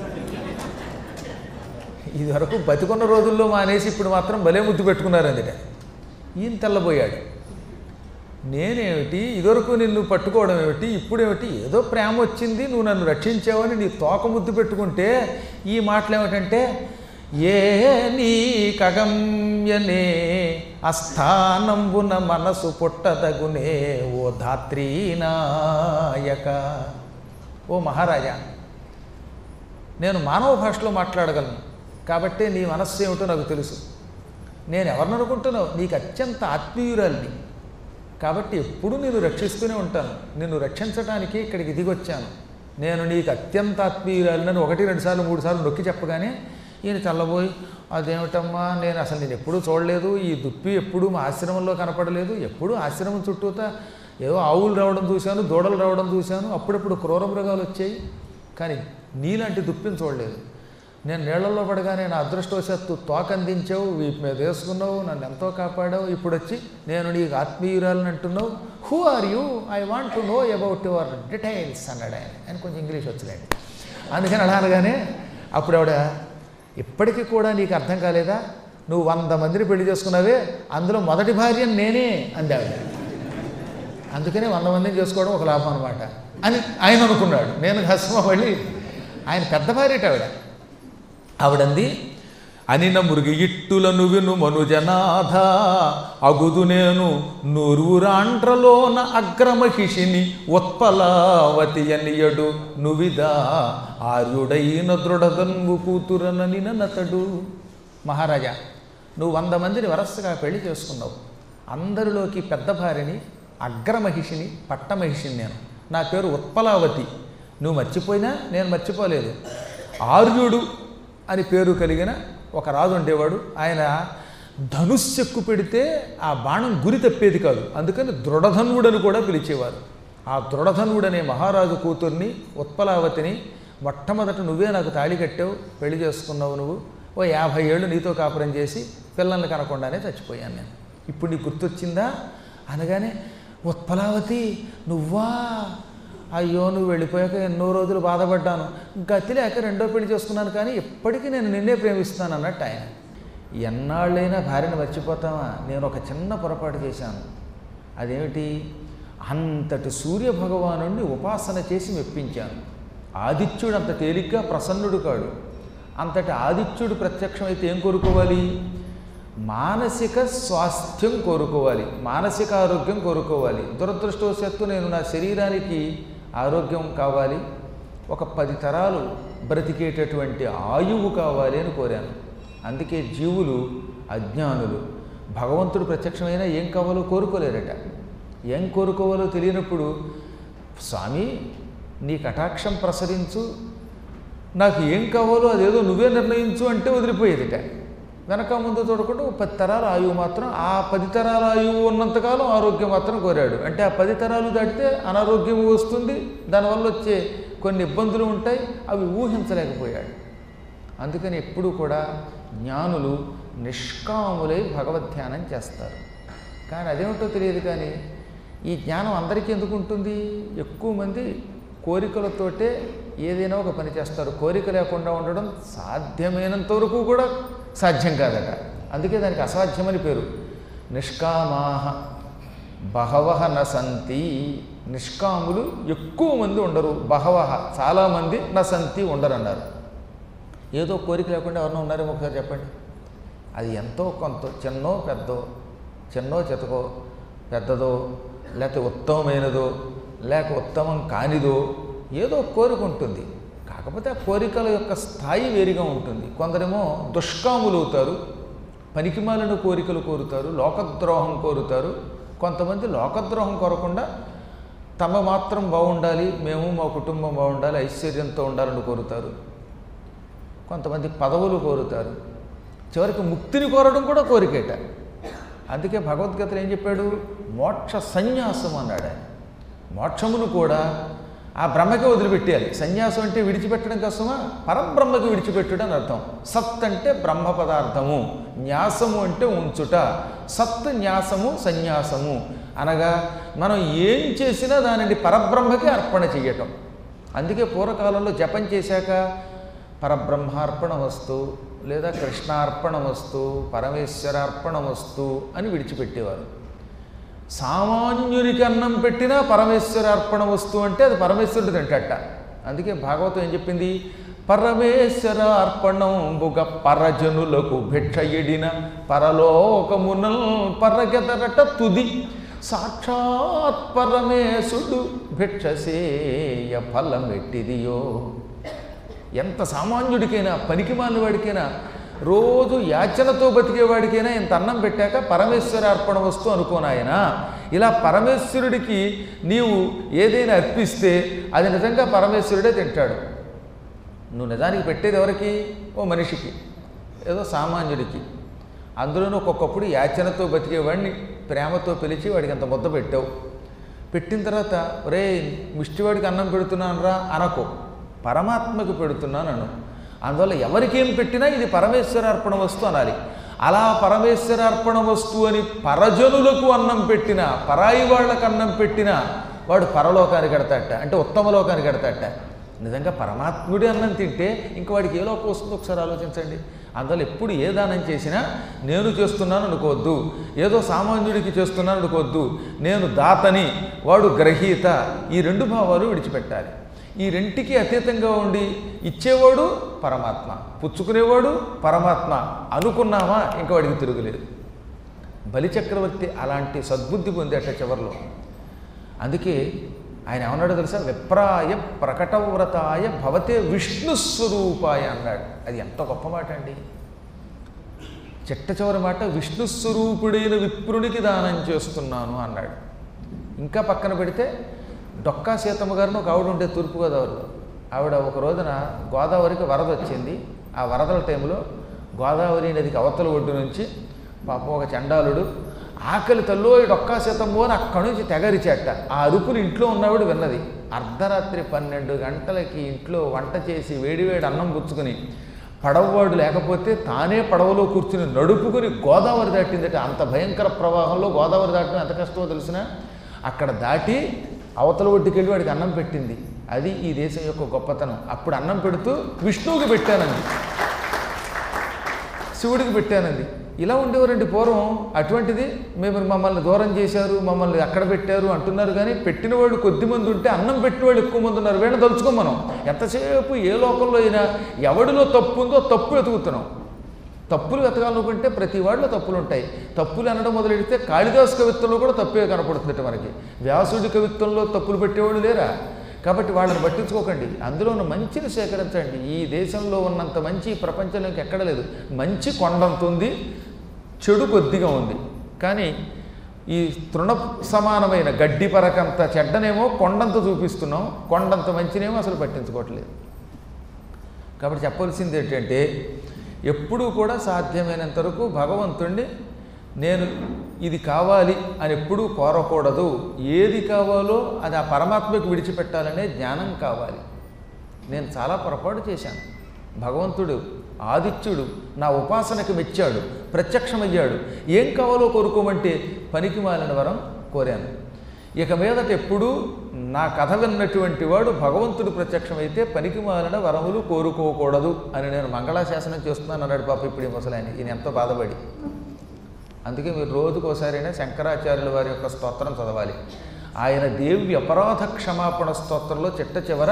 Speaker 1: ఇదివరకు బతికున్న రోజుల్లో మానేసి ఇప్పుడు మాత్రం భలే ముద్దు పెట్టుకున్నారు అందుట. ఈయన తెల్లబోయాడు. నేనేమిటి ఇదివరకు నిన్ను పట్టుకోవడం ఏమిటి, ఇప్పుడేమిటి, ఏదో ప్రేమ వచ్చింది నువ్వు నన్ను రక్షించావని నీ తోక ముద్దు పెట్టుకుంటే ఈ మాటలు ఏమిటంటే, ఏ నీ కగమ్యనే అస్థానంబున మనసు పుట్టదగునే ఓ ధాత్రీనాయక. ఓ మహారాజా, నేను మానవ భాషలో మాట్లాడగలను కాబట్టి నీ మనస్సు ఏమిటో నాకు తెలుసు. నేను ఎవరిని అనుకుంటున్నావు, నీకు అత్యంత ఆత్మీయురాలిని కాబట్టి ఎప్పుడూ నేను రక్షిస్తూనే ఉంటాను. నిన్ను రక్షించడానికి ఇక్కడికి దిగొచ్చాను. నేను నీకు అత్యంత ఆత్మీయురాలిని 1, 2 సార్లు 3 సార్లు నొక్కి చెప్పగానే ఈయన తెల్లబోయి, అదేమిటమ్మా నేను అసలు నేను ఎప్పుడూ చూడలేదు, ఈ దుప్పి ఎప్పుడూ మా ఆశ్రమంలో కనపడలేదు, ఎప్పుడూ ఆశ్రమం చుట్టూతా ఏదో ఆవులు రావడం చూశాను, దూడలు రావడం చూశాను, అప్పుడప్పుడు క్రూర మృగాలు వచ్చాయి, కానీ నీలాంటి దుప్పిని చూడలేదు. నేను నీళ్లలో పడగానే నా అదృష్టవశాత్తు తోక అందించావు, వీపు మీద వేసుకున్నావు, నన్ను ఎంతో కాపాడావు, ఇప్పుడు వచ్చి నేను నీకు ఆత్మీయురాలని అంటున్నావు. Who are you, I want to know about your details అన్నాడు ఆయన. అని కొంచెం ఇంగ్లీష్ వచ్చలేండి. అందుకని అలా అనగానే అప్పుడు ఆవిడ, ఇప్పటికీ కూడా నీకు అర్థం కాలేదా, నువ్వు 100 మందిని పెళ్లి చేసుకున్నావే, అందులో మొదటి భార్యను నేనే అంది ఆవిడ. అందుకనే 100 మందిని చేసుకోవడం ఒక లాభం అనమాట అని ఆయన అనుకున్నాడు. నేను హస్మ మళ్ళీ ఆయన పెద్ద భార్యట ఆవిడ. ఆవిడంది, అనిన మురుగి ఇట్టులను విను మనుజనాథ అగుదు నేను నూరురాండ్రలోన అగ్రమహిషిని ఉత్పలావతి అనియడు నువిదా ఆర్యుడైన దృఢదన్వు కూతురనని నతడు. మహారాజా, నువ్వు 100 మందిని వరసగా పెళ్లి చేసుకున్నావు. అందరిలోకి పెద్ద భార్యని, అగ్రమహిషిని, పట్టమహిషిని నేను. నా పేరు ఉత్పలావతి. నువ్వు మర్చిపోయినా నేను మర్చిపోలేదు. ఆర్యుడు అని పేరు కలిగిన ఒక రాజు ఉండేవాడు. ఆయన ధనుస్సెక్కు పెడితే ఆ బాణం గురి తప్పేది కాదు, అందుకని దృఢధన్వుడని కూడా పిలిచేవారు. ఆ దృఢధన్వుడనే మహారాజు కూతుర్ని ఉత్పలావతిని మొట్టమొదట నువ్వే నాకు తాళి కట్టావు, పెళ్లి చేసుకున్నావు. నువ్వు ఓ 50 ఏళ్ళు నీతో కాపురం చేసి పిల్లల్ని కనకుండానే చచ్చిపోయాను నేను. ఇప్పుడు నీకు గుర్తొచ్చిందా అనగానే, ఉత్పలావతి నువ్వా, అయ్యో నువ్వు వెళ్ళిపోయాక ఎన్నో రోజులు బాధపడ్డాను, గతి లేక 2వ పెళ్లి చేసుకున్నాను, కానీ ఇప్పటికీ నేను నిన్నే ప్రేమిస్తాను అన్నట్టు ఆయన. ఎన్నాళ్ళైనా భార్యను మర్చిపోతామా? నేను ఒక చిన్న పొరపాటు చేశాను. అదేమిటి, అంతటి సూర్యభగవానుడిని ఉపాసన చేసి మెప్పించాను. ఆదిత్యుడు అంత తేలిగ్గా ప్రసన్నుడు కాడు. అంతటి ఆదిత్యుడు ప్రత్యక్షమైతే ఏం కోరుకోవాలి? మానసిక స్వాస్థ్యం కోరుకోవాలి, మానసిక ఆరోగ్యం కోరుకోవాలి. దురదృష్టవశాత్తు నేను నా శరీరానికి ఆరోగ్యం కావాలి, ఒక 10 తరాలు బ్రతికేటటువంటి ఆయువు కావాలి అని కోరాను. అందుకే జీవులు అజ్ఞానులు భగవంతుడు ప్రత్యక్షమైనా ఏం కావాలో కోరుకోలేరట. ఏం కోరుకోవాలో తెలియనప్పుడు, స్వామి నీ కటాక్షం ప్రసరించు, నాకు ఏం కావాలో అదేదో నువ్వే నిర్ణయించు అంటే వదిలిపోయేదిట. వెనక ముందు చూడకుండా 10 తరాల ఆయువు మాత్రం, ఆ 10 తరాల ఆయువు ఉన్నంతకాలం ఆరోగ్యం మాత్రం కోరాడు. అంటే ఆ 10 తరాలు దాటితే అనారోగ్యం వస్తుంది, దానివల్ల వచ్చే కొన్ని ఇబ్బందులు ఉంటాయి, అవి ఊహించలేకపోయాడు. అందుకని ఎప్పుడూ కూడా జ్ఞానులు నిష్కాములై భగవద్ధ్యానం చేస్తారు. కానీ అదేమిటో తెలియదు. కానీ ఈ జ్ఞానం అందరికీ ఎందుకు ఉంటుంది? ఎక్కువ మంది కోరికలతోటే ఏదైనా ఒక పని చేస్తారు. కోరిక లేకుండా ఉండడం సాధ్యమైనంత వరకు కూడా సాధ్యం కాదట. అందుకే దానికి అసాధ్యమని పేరు. నిష్కామాహ బహవః న సంతి. నిష్కాములు ఎక్కువ మంది ఉండరు, బహవః చాలామంది, న సంతి ఉండరన్నారు. ఏదో కోరిక లేకుండా ఎవరినో ఉన్నారేమో ఒకసారి చెప్పండి. అది ఎంతో కొంత, చిన్నో పెద్దో, చిన్నో చితకో, పెద్దదో, లేకపోతే ఉత్తమమైనదో, లేక ఉత్తమం కానిదో ఏదో కోరిక ఉంటుంది. కాకపోతే ఆ కోరికల యొక్క స్థాయి వేరుగా ఉంటుంది. కొందరేమో దుష్కాములు అవుతారు, పనికిమాలిన కోరికలు కోరుతారు, లోకద్రోహం కోరుతారు. కొంతమంది లోకద్రోహం కోరకుండా తమ మాత్రం బాగుండాలి, మేము మా కుటుంబం బాగుండాలి, ఐశ్వర్యంతో ఉండాలని కోరుతారు. కొంతమంది పదవులు కోరుతారు. చివరికి ముక్తిని కోరడం కూడా కోరికేట. అందుకే భగవద్గీతలో ఏం చెప్పాడు? మోక్ష సన్యాసం అన్నాడు ఆయన. మోక్షమును కూడా ఆ బ్రహ్మకి వదిలిపెట్టేయాలి. సన్యాసం అంటే విడిచిపెట్టడం కోసమా? పరబ్రహ్మకి విడిచిపెట్టుడు అని అర్థం. సత్ అంటే బ్రహ్మ పదార్థము, న్యాసము అంటే ఉంచుట. సత్ న్యాసము సన్యాసము అనగా మనం ఏం చేసినా దానిని పరబ్రహ్మకి అర్పణ చెయ్యటం. అందుకే పూర్వకాలంలో జపం చేశాక పరబ్రహ్మార్పణ వస్తు, లేదా కృష్ణార్పణ వస్తు, పరమేశ్వరార్పణ వస్తు అని విడిచిపెట్టేవారు. సామాన్యునికి అన్నం పెట్టినా పరమేశ్వరార్పణ వస్తు అంటే అది పరమేశ్వరుడు తింటట. అందుకే భాగవతం ఏం చెప్పింది? పరమేశ్వర అర్పణంబుగ పరజనులకు భిక్షయిడిన పరలోకమునల్ పరగెదరట తుది సాక్షాత్ పరమేశుడు భిక్షసేయ ఫలమెట్టిదియో. ఎంత సామాన్యుడికైనా, పనికిమాలిన వాడికైనా, రోజు యాచనతో బతికేవాడికైనా ఇంత అన్నం పెట్టాక పరమేశ్వరార్పణ వస్తు అనుకోనాయన. ఇలా పరమేశ్వరుడికి నీవు ఏదైనా అర్పిస్తే అది నిజంగా పరమేశ్వరుడే తింటాడు. నువ్వు నిజానికి పెట్టేది ఎవరికి? ఓ మనిషికి, ఏదో సామాన్యుడికి. అందులోనూ ఒక్కొక్కప్పుడు యాచనతో బతికేవాడిని ప్రేమతో పిలిచి వాడికి అంత ముద్ద పెట్టావు. పెట్టిన తర్వాత ఒరే ముష్టివాడికి అన్నం పెడుతున్నాను రా అనకో, పరమాత్మకు పెడుతున్నాను అను. అందువల్ల ఎవరికేం పెట్టినా ఇది పరమేశ్వరార్పణ వస్తు అనాలి. అలా పరమేశ్వరార్పణ వస్తు అని పరజనులకు అన్నం పెట్టినా, పరాయి వాళ్ళకు అన్నం పెట్టినా వాడు పరలోకానికి కడతాట, అంటే ఉత్తమ లోకానికి కడతాట. నిజంగా పరమాత్ముడి అన్నం తింటే ఇంక వాడికి ఏ లోకం వస్తుందో ఒకసారి ఆలోచించండి. అందువల్ల ఎప్పుడు ఏ దానం చేసినా నేను చేస్తున్నాను అనుకోవద్దు, ఏదో సామాన్యుడికి చేస్తున్నాను అనుకోవద్దు. నేను దాతని, వాడు గ్రహీత, ఈ రెండు భావాలు విడిచిపెట్టాలి. ఈ రెంటికి అతీతంగా ఉండి ఇచ్చేవాడు పరమాత్మ, పుచ్చుకునేవాడు పరమాత్మ అనుకున్నామా ఇంకా వాడికి తిరుగులేదు. బలిచక్రవర్తి అలాంటి సద్బుద్ధి పొందేట చివరిలో. అందుకే ఆయన ఏమన్నాడో తెలుసా? విప్రాయ ప్రకటవ్రతాయ భవతే విష్ణుస్వరూపాయ అన్నాడు. అది ఎంత గొప్ప మాట అండి. చిట్ట చివరి మాట, విష్ణుస్వరూపుడైన విప్రునికి దానం చేస్తున్నాను అన్నాడు. ఇంకా పక్కన పెడితే డొక్కా సీతమ్మ గారిని ఒక ఆవిడ ఉంటే తూర్పుగోదావరిలో. ఆవిడ ఒక రోజున గోదావరికి వరద వచ్చింది. ఆ వరదల టైంలో గోదావరి నదికి అవతల ఒడ్డు నుంచి పాపం ఒక చండాలుడు ఆకలి తల్లో డొక్కా సీతమ్మ అని అక్కడి నుంచి తెగరిచేట. ఆ అరుపులు ఇంట్లో ఉన్నవాడు విన్నది. అర్ధరాత్రి 12 గంటలకి ఇంట్లో వంట చేసి వేడివేడి అన్నం పుచ్చుకుని, పడవవాడు లేకపోతే తానే పడవలో కూర్చుని నడుపుకుని గోదావరి దాటిందట. అంత భయంకర ప్రవాహంలో గోదావరి దాటడం ఎంత కష్టమో తెలిసిన. అక్కడ దాటి అవతల ఒడ్డుకెళ్ళి వాడికి అన్నం పెట్టింది. అది ఈ దేశం యొక్క గొప్పతనం. అప్పుడు అన్నం పెడుతూ విష్ణువుకి పెట్టానంది, శివుడికి పెట్టానంది. ఇలా ఉండేవారండి పూర్వం. అటువంటిది మేము మమ్మల్ని దూరం చేశారు, మమ్మల్ని అక్కడ పెట్టారు అంటున్నారు. కానీ పెట్టినవాడు కొద్దిమంది ఉంటే అన్నం పెట్టినవాడు ఎక్కువ మంది ఉన్నారు. వీళ్ళని తలుచుకోం మనం. ఎంతసేపు ఏ లోకంలో అయినా ఎవడిలో తప్పు ఉందో తప్పు వెతుకుతున్నాం. తప్పులు వెతకాలనుకుంటే ప్రతి వాడిలో తప్పులు ఉంటాయి. తప్పులు అనడం మొదలెడితే కాళిదాసు కవిత్వంలో కూడా తప్పే కనపడుతుందట మనకి. వ్యాసుడి కవిత్వంలో తప్పులు పెట్టేవాళ్ళు లేరా? కాబట్టి వాళ్ళని పట్టించుకోకండి. అందులో ఉన్న మంచిని సేకరించండి. ఈ దేశంలో ఉన్నంత మంచి ఈ ప్రపంచంలోకి ఎక్కడ లేదు. మంచి కొండంత ఉంది, చెడు కొద్దిగా ఉంది. కానీ ఈ తృణ సమానమైన గడ్డి పరకంత చెడ్డనేమో కొండంత చూపిస్తున్నాం, కొండంత మంచినేమో అసలు పట్టించుకోవట్లేదు. కాబట్టి చెప్పవలసింది ఏంటంటే, ఎప్పుడూ కూడా సాధ్యమైనంత వరకు భగవంతుణ్ణి నేను ఇది కావాలి అని ఎప్పుడూ కోరకూడదు. ఏది కావాలో అది ఆ పరమాత్మకు విడిచిపెట్టాలనే జ్ఞానం కావాలి. నేను చాలా పొరపాటు చేశాను. భగవంతుడు ఆదిత్యుడు నా ఉపాసనకు మెచ్చాడు, ప్రత్యక్షమయ్యాడు. ఏం కావాలో కోరుకోమంటే పనికి మాలిన వరం కోరాను. ఇక మీదట ఎప్పుడూ నా కథ విన్నటువంటి వాడు భగవంతుడు ప్రత్యక్షమైతే పనికి మాలిన వరములు కోరుకోకూడదు అని నేను మంగళాశాసనం చేస్తున్నాను అన్నాడు. పాప ఇప్పుడు ఈ ముసలాయన, ఈయన ఎంతో బాధపడి. అందుకే మీరు రోజుకోసారైనా శంకరాచార్యుల వారి యొక్క స్తోత్రం చదవాలి. ఆయన దేవి అపరాధ క్షమాపణ స్తోత్రంలో చిట్ట చివర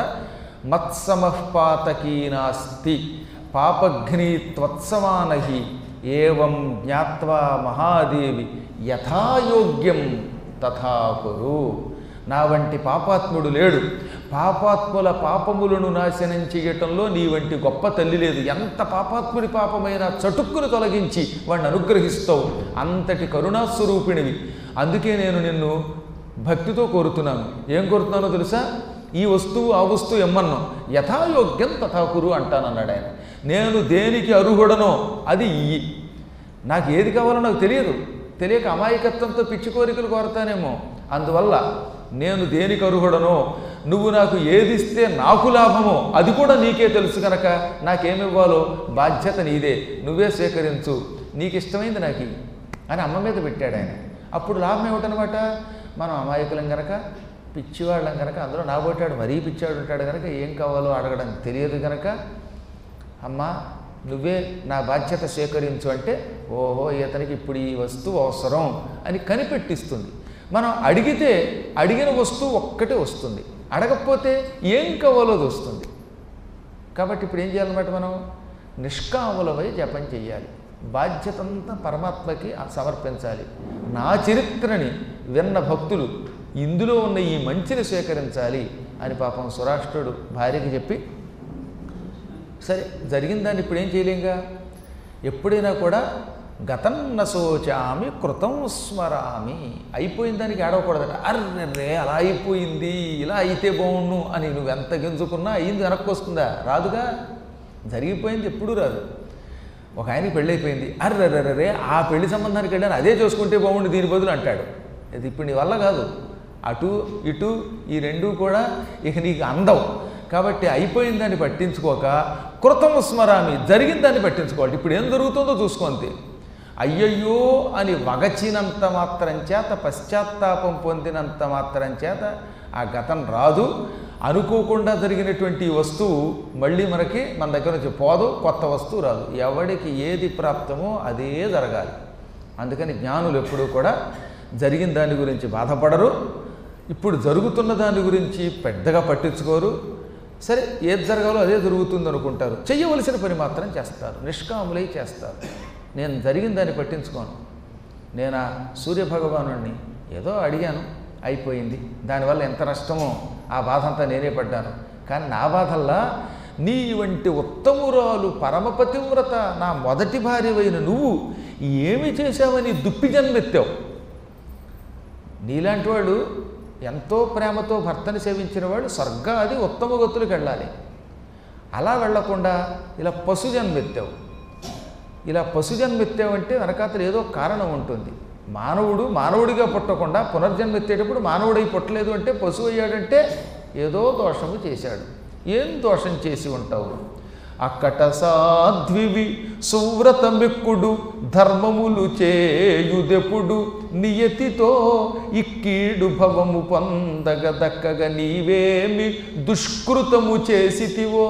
Speaker 1: మత్సమఃపాతకీ నాస్తి పాపఘ్ని త్వత్సమానహి ఏవం జ్ఞాత్వా మహాదేవి యథాయోగ్యం తథా కురు. నా వంటి పాపాత్ముడు లేడు. పాపాత్ముల పాపములను నాశనం చేయటంలో నీ వంటి గొప్ప తల్లి లేదు. ఎంత పాపాత్ముడి పాపమైనా చటుక్కును తొలగించి వాడిని అనుగ్రహిస్తావు. అంతటి కరుణాస్వరూపిణివి. అందుకే నేను నిన్ను భక్తితో కోరుతున్నాను. ఏం కోరుతున్నానో తెలుసా? ఈ వస్తువు ఆ వస్తువు ఎమ్మన్నో యథాయోగ్యం తథాకురు అంటానన్నాడు ఆయన. నేను దేనికి అర్హుడనో అది ఇయ్యి. నాకు ఏది కావాలో నాకు తెలియదు. తెలియక అమాయకత్వంతో పిచ్చి కోరికలు కోరతానేమో. అందువల్ల నేను దేనికి అర్హుడనో, నువ్వు నాకు ఏదిస్తే నాకు లాభమో అది కూడా నీకే తెలుసు కనుక నాకేమివ్వాలో బాధ్యత నీదే, నువ్వే స్వీకరించు, నీకు ఇష్టమైంది నాకు అని అమ్మ మీద పెట్టాడు ఆయన. అప్పుడు లాభం ఏమిటనమాట, మనం అమాయకులం కనుక, పిచ్చివాళ్ళం కనుక, అందులో నాబోటాడు మరీ పిచ్చివాడు ఉంటాడు కనుక ఏం కావాలో అడగడం తెలియదు కనుక, అమ్మ నువ్వే నా బాధ్యత స్వీకరించు అంటే, ఓహో ఇతనికి ఇప్పుడు ఈ వస్తువు అవసరం అని కనిపెట్టిస్తుంది. మనం అడిగితే అడిగిన వస్తువు ఒక్కటే వస్తుంది, అడగకపోతే ఏం కావాలో అది వస్తుంది. కాబట్టి ఇప్పుడు ఏం చేయాలన్నమాట, మనం నిష్కాములమై జపం చెయ్యాలి, బాధ్యత అంతా పరమాత్మకి సమర్పించాలి. నా చరిత్రని విన్న భక్తులు ఇందులో ఉన్న ఈ మంచిని స్వీకరించాలి అని పాపం సురాష్ట్రుడు భార్యకి చెప్పి, సరే జరిగిన దాన్ని ఇప్పుడు ఏం చేయలేంగా, ఎప్పుడైనా కూడా గతం నశోచామి కృతం స్మరామి, అయిపోయిన దానికి ఏడవకూడదట. అర్రే అలా అయిపోయింది, ఇలా అయితే బాగుండు అని నువ్వు ఎంత గింజుకున్నా అయింది వెనక్కి వస్తుందా, రాదుగా. జరిగిపోయింది ఎప్పుడూ రాదు. ఒక ఆయనకి పెళ్ళి అయిపోయింది, అర్రర్రే ఆ పెళ్లి సంబంధానికి వెళ్ళాను అదే చూసుకుంటే బాగుండు దీని బదులు అంటాడు. ఇది ఇప్పుడు నీ వల్ల కాదు, అటు ఇటు ఈ రెండూ కూడా ఇక నీకు అందవు. కాబట్టి అయిపోయిన దాన్ని పట్టించుకోక కృతం స్మరామి, జరిగిన దాన్ని పట్టించుకోవాలి. ఇప్పుడు ఏం జరుగుతుందో చూసుకోండి. అయ్యయ్యో అని వగచినంత మాత్రం చేత, పశ్చాత్తాపం పొందినంత మాత్రం చేత ఆ గతం రాదు. అనుకోకుండా జరిగినటువంటి వస్తువు మళ్ళీ మన దగ్గర నుంచి పోదు, కొత్త వస్తువు రాదు. ఎవడికి ఏది ప్రాప్తమో అదే జరగాలి. అందుకని జ్ఞానులు ఎప్పుడూ కూడా జరిగిన దాని గురించి బాధపడరు, ఇప్పుడు జరుగుతున్న దాని గురించి పెద్దగా పట్టించుకోరు. సరే ఏది జరగాలో అదే జరుగుతుంది అనుకుంటారు, చెయ్యవలసిన పని మాత్రం చేస్తారు, నిష్కాములై చేస్తారు. నేను జరిగిన దాన్ని పట్టించుకోను. నేను ఆ సూర్యభగవానుడిని ఏదో అడిగాను, అయిపోయింది, దానివల్ల ఎంత నష్టమో ఆ బాధ అంతా నేనే పడ్డాను. కానీ నా బాధల్లా నీ వంటి ఉత్తమురాలు పరమపతివ్రత నా మొదటి భార్యవైన నువ్వు ఏమి చేశావని దుప్పి జన్మెత్తావు. నీలాంటి వాళ్ళు ఎంతో ప్రేమతో భర్తని సేవించిన వాళ్ళు స్వర్గాది ఉత్తమ గతులకు వెళ్ళాలి. అలా వెళ్లకుండా ఇలా పశు జన్మెత్తావు. ఇలా పశు జన్మెత్తావంటే వెనకాతలు ఏదో కారణం ఉంటుంది. మానవుడు మానవుడిగా పుట్టకుండా పునర్జన్మెత్తేటప్పుడు మానవుడై పుట్టలేదు అంటే పశువు అయ్యాడంటే ఏదో దోషము చేశాడు. ఏం దోషం చేసి ఉంటావు? అక్కట సాధ్వివి సువ్రతమెక్కుడు ధర్మములు చేయుదెప్పుడు నియతితో ఇక్కీడు భవము పొందగ దక్కగా నీవేమి దుష్కృతము చేసితివో.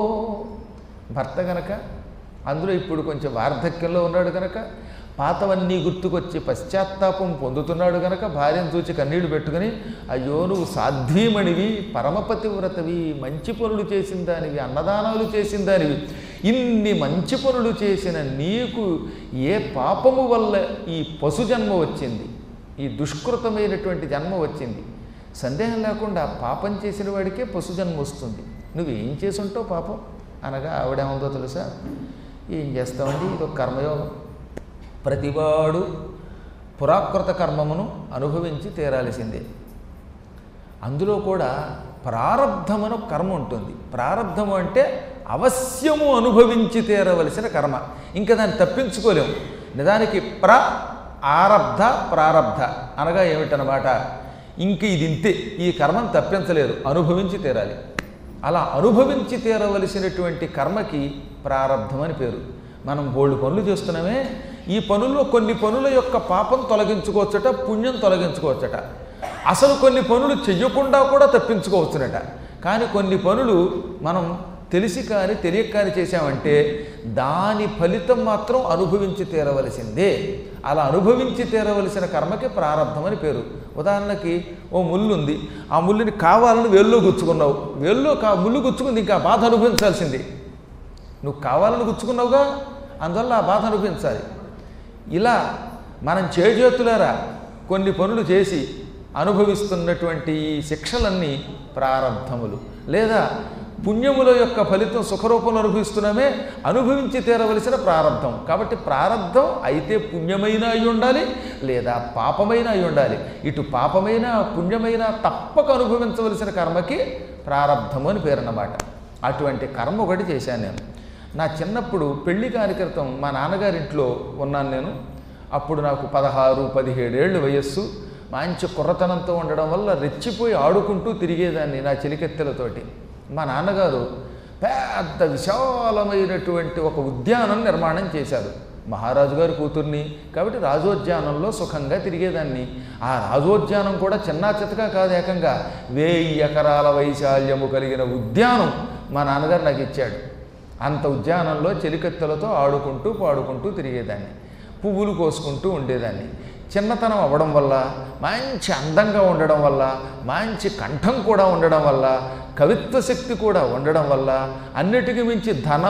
Speaker 1: భర్త గనక అందులో ఇప్పుడు కొంచెం వార్ధక్యంలో ఉన్నాడు కనుక పాతవన్నీ గుర్తుకొచ్చి పశ్చాత్తాపం పొందుతున్నాడు కనుక భార్యను చూచి కన్నీళ్లు పెట్టుకుని, అయ్యో నువ్వు సాధ్వీమణివి, పరమపతివ్రతవి, మంచి పనులు చేసిన దానివి, అన్నదానాలు చేసిన దానివి, ఇన్ని మంచి పనులు చేసిన నీకు ఏ పాపము వల్ల ఈ పశు జన్మ వచ్చింది, ఈ దుష్కృతమైనటువంటి జన్మ వచ్చింది? సందేహం లేకుండా పాపం చేసిన వాడికే పశు జన్మ వస్తుంది. నువ్వేం చేసి ఉంటావు పాపం అనగా ఆవిడేముందో తెలుసా, ఏం చేస్తామండి, ఇదొక కర్మయోగం, ప్రతివాడు పురాకృత కర్మమును అనుభవించి తీరాల్సిందే. అందులో కూడా ప్రారబ్ధమను కర్మ ఉంటుంది. ప్రారబ్ధము అంటే అవశ్యము అనుభవించి తీరవలసిన కర్మ, ఇంకా దాన్ని తప్పించుకోలేము. నిజానికి ఆరబ్ధ ప్రారబ్ధ అనగా ఏమిటనమాట, ఇంక ఇది ఇంతే, ఈ కర్మను తప్పించలేదు, అనుభవించి తీరాలి. అలా అనుభవించి తీరవలసినటువంటి కర్మకి ప్రారబ్ధం అని పేరు. మనం బోల్డు పనులు చేస్తున్నామే, ఈ పనుల్లో కొన్ని పనుల యొక్క పాపం తొలగించుకోవచ్చట, పుణ్యం తొలగించుకోవచ్చట. అసలు కొన్ని పనులు చెయ్యకుండా కూడా తప్పించుకోవచ్చునట. కానీ కొన్ని పనులు మనం తెలిసి కానీ తెలియక కానీ చేశామంటే దాని ఫలితం మాత్రం అనుభవించి తీరవలసిందే. అలా అనుభవించి తీరవలసిన కర్మకి ప్రారబ్ధం అని పేరు. ఉదాహరణకి ఓ ముళ్ళు ఉంది, ఆ ముళ్ళుని కావాలని వేల్లో గుచ్చుకున్నావు, వేల్లో ముళ్ళు గుచ్చుకుంది, ఇంకా బాధ అనుభవించాల్సింది. నువ్వు కావాలని గుచ్చుకున్నావుగా, అందువల్ల ఆ బాధ అనుభవించాలి. ఇలా మనం చేజేతులారా కొన్ని పనులు చేసి అనుభవిస్తున్నటువంటి ఈ శిక్షలన్నీ ప్రారబ్ధములు, లేదా పుణ్యముల యొక్క ఫలితం సుఖరూపంలో అనుభవిస్తున్నామే, అనుభవించి తీరవలసిన ప్రారబ్ధం. కాబట్టి ప్రారబ్ధం అయితే పుణ్యమైన అయి ఉండాలి, లేదా పాపమైన అయి ఉండాలి. ఇటు పాపమైన పుణ్యమైన తప్పక అనుభవించవలసిన కర్మకి ప్రారబ్ధము అని పేరు అన్నమాట. అటువంటి కర్మ ఒకటి చేశాను నేను. నా చిన్నప్పుడు పెళ్లి కాని క్రితం మా నాన్నగారింట్లో ఉన్నాను నేను. అప్పుడు నాకు 16-17 ఏళ్ళు వయస్సు. మంచి కుర్రతనంతో ఉండడం వల్ల రెచ్చిపోయి ఆడుకుంటూ తిరిగేదాన్ని నా చెలికెత్తెలతోటి. మా నాన్నగారు పెద్ద విశాలమైనటువంటి ఒక ఉద్యానం నిర్మాణం చేశారు. మహారాజు గారి కూతుర్ని కాబట్టి రాజోద్యానంలో సుఖంగా తిరిగేదాన్ని. ఆ రాజోద్యానం కూడా చిన్నా చితకా కాదు, ఏకంగా 1000 ఎకరాల వైశాల్యము కలిగిన ఉద్యానం మా నాన్నగారు నాకు ఇచ్చాడు. అంత ఉద్యానంలో చెలికత్తెలతో ఆడుకుంటూ పాడుకుంటూ తిరిగేదాన్ని. పువ్వులు కోసుకుంటూ ఉండేదాన్ని. చిన్నతనం అవ్వడం వల్ల, మంచి అందంగా ఉండడం వల్ల, మంచి కంఠం కూడా ఉండడం వల్ల, కవిత్వ శక్తి కూడా ఉండడం వల్ల, అన్నిటికీ మించి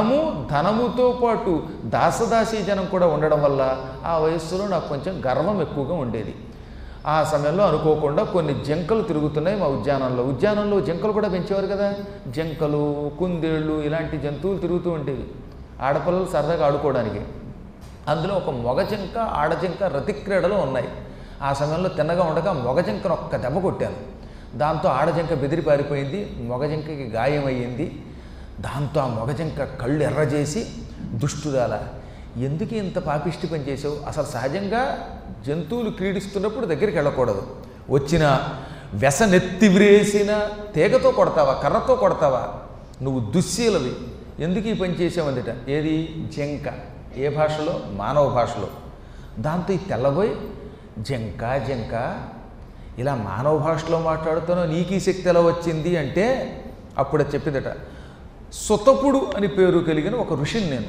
Speaker 1: ధనముతో పాటు దాసదాసీ జనం కూడా ఉండడం వల్ల ఆ వయస్సులో నాకు కొంచెం గర్వం ఎక్కువగా ఉండేది. ఆ సమయంలో అనుకోకుండా కొన్ని జింకలు తిరుగుతున్నాయి మా ఉద్యానంలో జింకలు కూడా పెంచేవారు కదా, జింకలు, కుందేళ్ళు ఇలాంటి జంతువులు తిరుగుతూ ఉండేవి ఆడపిల్లలు సరదాగా ఆడుకోవడానికి. అందులో ఒక మొగ జింక, ఆడజింక రతిక్రీడలో ఉన్నాయి. ఆ సమయంలో తిన్నగా ఉండగా మొగ జింకను ఒక్క దెబ్బ కొట్టాను. దాంతో ఆడజింక బెదిరి పారిపోయింది. మొగ జింకకి గాయమయ్యింది. దాంతో ఆ మొగ జింక కళ్ళు ఎర్రజేసి, దుష్టురాలా, ఎందుకు ఇంత పాపిష్టి పని చేసావు? అసలు సహజంగా జంతువులు క్రీడిస్తున్నప్పుడు దగ్గరికి వెళ్ళకూడదు. వచ్చిన వెసనెత్తి విరేసిన తీగతో కొడతావా, కర్రతో కొడతావా? నువ్వు దుశ్శీలవి, ఎందుకు ఈ పని చేసావందిట. ఏది? జింక. ఏ భాషలో? మానవ భాషలో. దాంతో ఈ తెల్లబోయి, జింక ఇలా మానవ భాషలో మాట్లాడుతానో నీకు ఈ శక్తి ఎలా వచ్చింది అంటే, అప్పుడు చెప్పిందట, సుతపుడు అని పేరు కలిగిన ఒక ఋషిని నేను.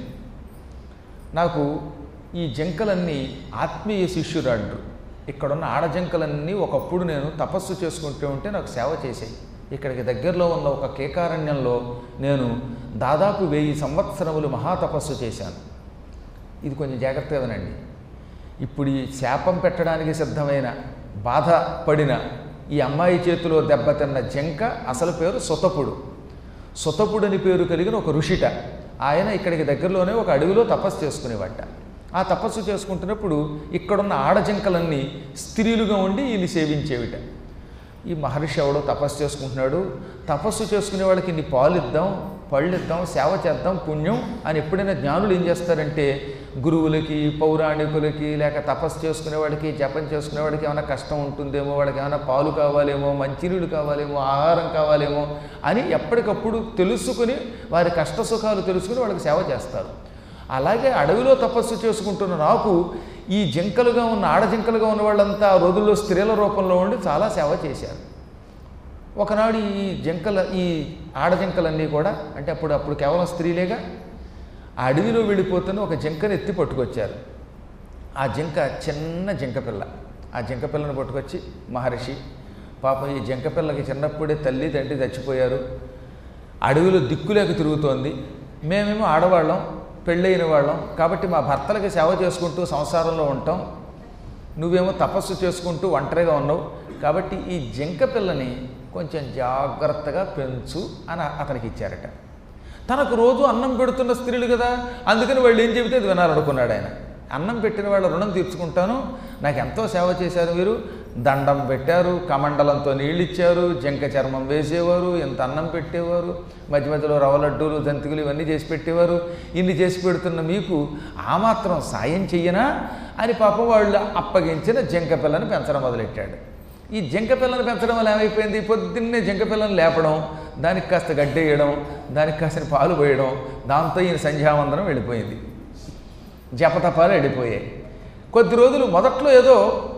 Speaker 1: నాకు ఈ జింకలన్నీ ఆత్మీయ శిష్యురాళ్ళు. ఇక్కడున్న ఆడజింకలన్నీ ఒకప్పుడు నేను తపస్సు చేసుకుంటూ ఉంటే నాకు సేవ చేశాయి. ఇక్కడికి దగ్గరలో ఉన్న ఒక కేకారణ్యంలో నేను దాదాపు 1000 సంవత్సరములు మహాతపస్సు చేశాను. ఇది కొంచెం జాగ్రత్తగా వినండి. ఇప్పుడు ఈ శాపం పెట్టడానికి సిద్ధమైన, బాధపడిన ఈ అమ్మాయి చేతిలో దెబ్బతిన్న జింక అసలు పేరు సుతపుడు. సుతపుడని పేరు కలిగిన ఒక ఋషిట. ఆయన ఇక్కడికి దగ్గరలోనే ఒక అడవిలో తపస్సు చేసుకునేవాట. ఆ తపస్సు చేసుకుంటున్నప్పుడు ఇక్కడున్న ఆడజింకలన్నీ స్త్రీలుగా ఉండి ఈయన్ని సేవించేవిట. ఈ మహర్షి ఎవడో తపస్సు చేసుకుంటున్నాడు, తపస్సు చేసుకునే వాళ్ళకి ఇన్ని పాలు ఇద్దాం, పళ్ళు ఇద్దాం, సేవ చేద్దాం, పుణ్యం అని ఎప్పుడైనా జ్ఞానులు ఏం చేస్తారంటే, గురువులకి, పౌరాణికులకి, లేక తపస్సు చేసుకునే వాడికి, జపం చేసుకునే వాడికి ఏమైనా కష్టం ఉంటుందేమో, వాడికి ఏమైనా పాలు కావాలేమో, మంచినీళ్ళు కావాలేమో, ఆహారం కావాలేమో అని ఎప్పటికప్పుడు తెలుసుకుని, వారి కష్ట సుఖాలు తెలుసుకుని వాళ్ళకి సేవ చేస్తారు. అలాగే అడవిలో తపస్సు చేసుకుంటున్న నాకు ఈ జింకలుగా ఉన్న, ఆడజింకలుగా ఉన్న వాళ్ళంతా ఆ రోజుల్లో స్త్రీల రూపంలో ఉండి చాలా సేవ చేశారు. ఒకనాడు ఈ ఆడజింకలన్నీ కూడా, అంటే అప్పుడు కేవలం స్త్రీలేగా, ఆ అడవిలో వెళ్ళిపోతున్న ఒక జింకను ఎత్తి పట్టుకొచ్చారు. ఆ జింక చిన్న జింకపిల్ల. ఆ జింకపిల్లను పట్టుకొచ్చి, మహర్షి పాపం ఈ జింకపిల్లకి చిన్నప్పుడే తల్లి తండ్రి చచ్చిపోయారు, అడవిలో దిక్కులేక తిరుగుతోంది, మేమేమో ఆడవాళ్ళం, పెళ్ళైన వాళ్ళం, కాబట్టి మా భర్తలకి సేవ చేసుకుంటూ సంసారంలో ఉంటాం, నువ్వేమో తపస్సు చేసుకుంటూ ఒంటరిగా ఉన్నావు, కాబట్టి ఈ జింక పిల్లని కొంచెం జాగ్రత్తగా పెంచు అని అతనికి ఇచ్చారట. తనకు రోజు అన్నం పెడుతున్న స్త్రీలు కదా, అందుకని వాళ్ళు ఏం చెబితే అది వినాలనుకున్నాడు ఆయన. అన్నం పెట్టిన వాళ్ళ రుణం తీర్చుకుంటాను, నాకు ఎంతో సేవ చేశారు మీరు, దండం పెట్టారు, కమండలంతో నీళ్ళు ఇచ్చారు, జింక చర్మం వేసేవారు, ఎంత అన్నం పెట్టేవారు, మధ్య మధ్యలో రవ్వ లడ్డూలు, జంతికలు ఇవన్నీ చేసి పెట్టేవారు, ఇన్ని చేసి పెడుతున్న మీకు ఆ మాత్రం సాయం చెయ్యనా అని పాపం వాళ్ళు అప్పగించిన జింక పిల్లని పెంచడం మొదలెట్టాడు. ఈ జింక పిల్లని పెంచడం వల్ల ఏమైపోయింది, పొద్దున్నే జింక పిల్లని లేపడం, దానికి కాస్త గడ్డేయడం, దానికి కాస్త పాలు పోయడం, దాంతో ఈయన సంధ్యావందనం వెళ్ళిపోయింది, జపతపాలు వెళ్ళిపోయాయి. కొద్ది రోజులు మొదట్లో ఏదో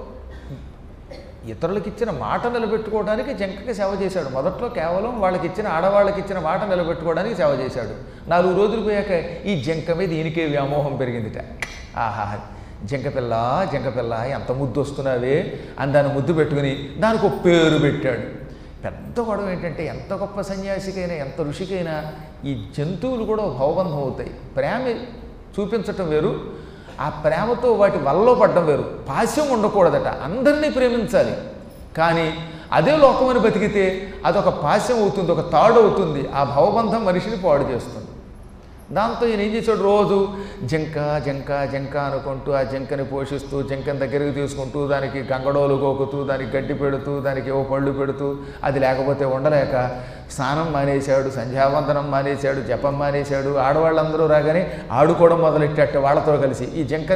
Speaker 1: ఇతరులకు ఇచ్చిన మాట నిలబెట్టుకోవడానికి జింకకి సేవ చేశాడు. మొదట్లో కేవలం వాళ్ళకి ఇచ్చిన, ఆడవాళ్ళకి ఇచ్చిన మాట నిలబెట్టుకోవడానికి సేవ చేశాడు. 4 రోజులు పోయాక ఈ జింక మీద ఈయనకే వ్యామోహం పెరిగిందిట. ఆహా, జింకపిల్ల ఎంత ముద్దు వస్తున్నావే అని దాన్ని ముద్దు పెట్టుకుని దానికి ఒక పేరు పెట్టాడు. పెద్ద గొడవ ఏంటంటే, ఎంత గొప్ప సన్యాసికైనా, ఎంత ఋషికైనా ఈ జంతువులు కూడా భవబంధం అవుతాయి. ప్రేమ చూపించటం వేరు, ఆ ప్రేమతో వాటి వలలో పడ్డం వేరు. పాశ్యం ఉండకూడదట, అందరినీ ప్రేమించాలి. కానీ అదే లోకమని బతికితే అదొక పాశ్యం అవుతుంది, ఒక తాడు అవుతుంది. ఆ భవబంధం మనిషిని పాడు చేస్తుంది. దాంతో ఈయన ఏం చేశాడు, రోజు జింక అనుకుంటూ ఆ జింకని పోషిస్తూ, జింకని దగ్గరికి తీసుకుంటూ, దానికి గంగడోలు గోకుతూ, దానికి గడ్డి పెడుతూ, దానికి ఏవో పళ్ళు పెడుతూ, అది లేకపోతే ఉండలేక స్నానం మానేశాడు, సంధ్యావందనం మానేశాడు, జపం మానేశాడు. ఆడవాళ్ళందరూ రాగానే ఆడుకోవడం మొదలెట్టాట వాళ్ళతో కలిసి. ఈ జింకని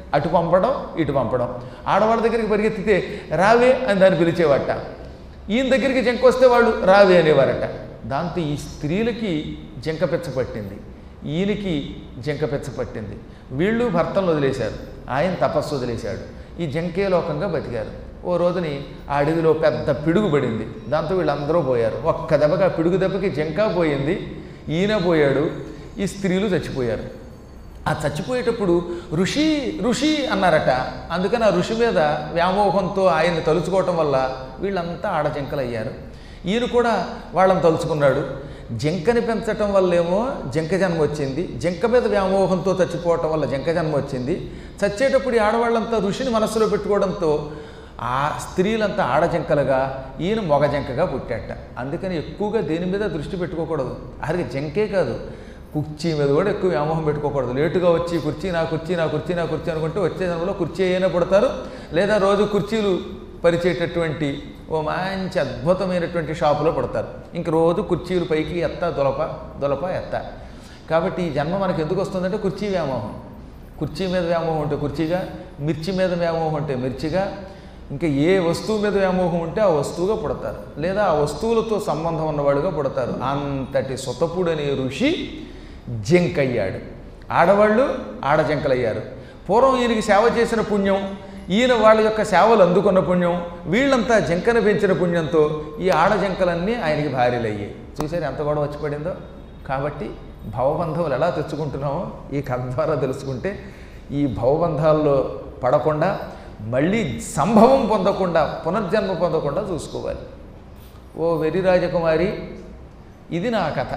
Speaker 1: అటు పంపడం ఇటు పంపడం. ఆడవాళ్ళ దగ్గరికి పరిగెత్తితే రావే అని దాన్ని పిలిచేవాట. ఈయన దగ్గరికి జంక వస్తే వాళ్ళు రావే అనేవారట. దాంతో ఈ స్త్రీలకి జంక పెచ్చ పట్టింది, ఈయనకి జంక పెచ్చ పట్టింది. వీళ్ళు భర్తలను వదిలేశారు, ఆయన తపస్సు వదిలేశాడు. ఈ జంకే లోకంగా బతికారు. ఓ రోజుని ఆ అడవిలో పెద్ద పిడుగు పడింది. దాంతో వీళ్ళందరూ పోయారు. ఒక్క దెబ్బకి ఆ పిడుగు దెబ్బకి జంకా పోయింది, ఈయన పోయాడు, ఈ స్త్రీలు చచ్చిపోయారు. ఆ చచ్చిపోయేటప్పుడు ఋషి ఋషి అన్నారట. అందుకని ఆ ఋషి మీద వ్యామోహంతో ఆయన్ని తలుచుకోవటం వల్ల వీళ్ళంతా ఆడజంకలు అయ్యారు. ఈయన కూడా వాళ్ళని తలుచుకున్నాడు. జంకని పెంచటం వల్లేమో జంక జన్మ వచ్చింది, జంక మీద వ్యామోహంతో చచ్చిపోవటం వల్ల జంక జన్మ వచ్చింది. చచ్చేటప్పుడు ఈ ఆడవాళ్ళంతా ఋషిని మనస్సులో పెట్టుకోవడంతో ఆ స్త్రీలంతా ఆడజంకలుగా, ఈయన మొగ జంకగా పుట్టాట. అందుకని ఎక్కువగా దేని మీద దృష్టి పెట్టుకోకూడదు. అది జంకే కాదు, కుర్చీ మీద కూడా ఎక్కువ వ్యామోహం పెట్టుకోకూడదు. లేటుగా వచ్చి కుర్చీ నా కుర్చీ నా కుర్చీ నా కుర్చీ అనుకుంటే వచ్చే దానిలో కుర్చీ అయినా పడతారు. లేదా రోజు కుర్చీలు పరిచేటటువంటి ఓ మంచి అద్భుతమైనటువంటి షాపులో పడతారు. ఇంక రోజు కుర్చీలు పైకి ఎత్త దొలప దొలప ఎత్త. కాబట్టి ఈ జన్మ మనకు ఎందుకు వస్తుందంటే కుర్చీ వ్యామోహం. కుర్చీ మీద వ్యామోహం ఉంటే కుర్చీగా, మిర్చి మీద వ్యామోహం ఉంటే మిర్చిగా, ఇంకా ఏ వస్తువు మీద వ్యామోహం ఉంటే ఆ వస్తువుగా పుడతారు, లేదా ఆ వస్తువులతో సంబంధం ఉన్నవాడుగా పుడతారు. అంతటి సుతపుడనే ఋషి జంకయ్యాడు, ఆడవాళ్ళు ఆడజంకలయ్యారు. పూర్వం ఈయనకి సేవ చేసిన పుణ్యం, ఈయన వాళ్ళ యొక్క సేవలు అందుకున్న పుణ్యం, వీళ్ళంతా జంకను పెంచిన పుణ్యంతో ఈ ఆడజంకలన్నీ ఆయనకి భార్యలయ్యాయి. చూసారు ఎంత గొడవ వచ్చి పడిందో. కాబట్టి భవబంధములు ఎలా తెచ్చుకుంటున్నామో ఈ కథ ద్వారా తెలుసుకుంటే ఈ భవబంధాల్లో పడకుండా, మళ్ళీ సంభవం పొందకుండా, పునర్జన్మ పొందకుండా చూసుకోవాలి. ఓ వెర్రి రాజకుమారి, ఇది నా కథ.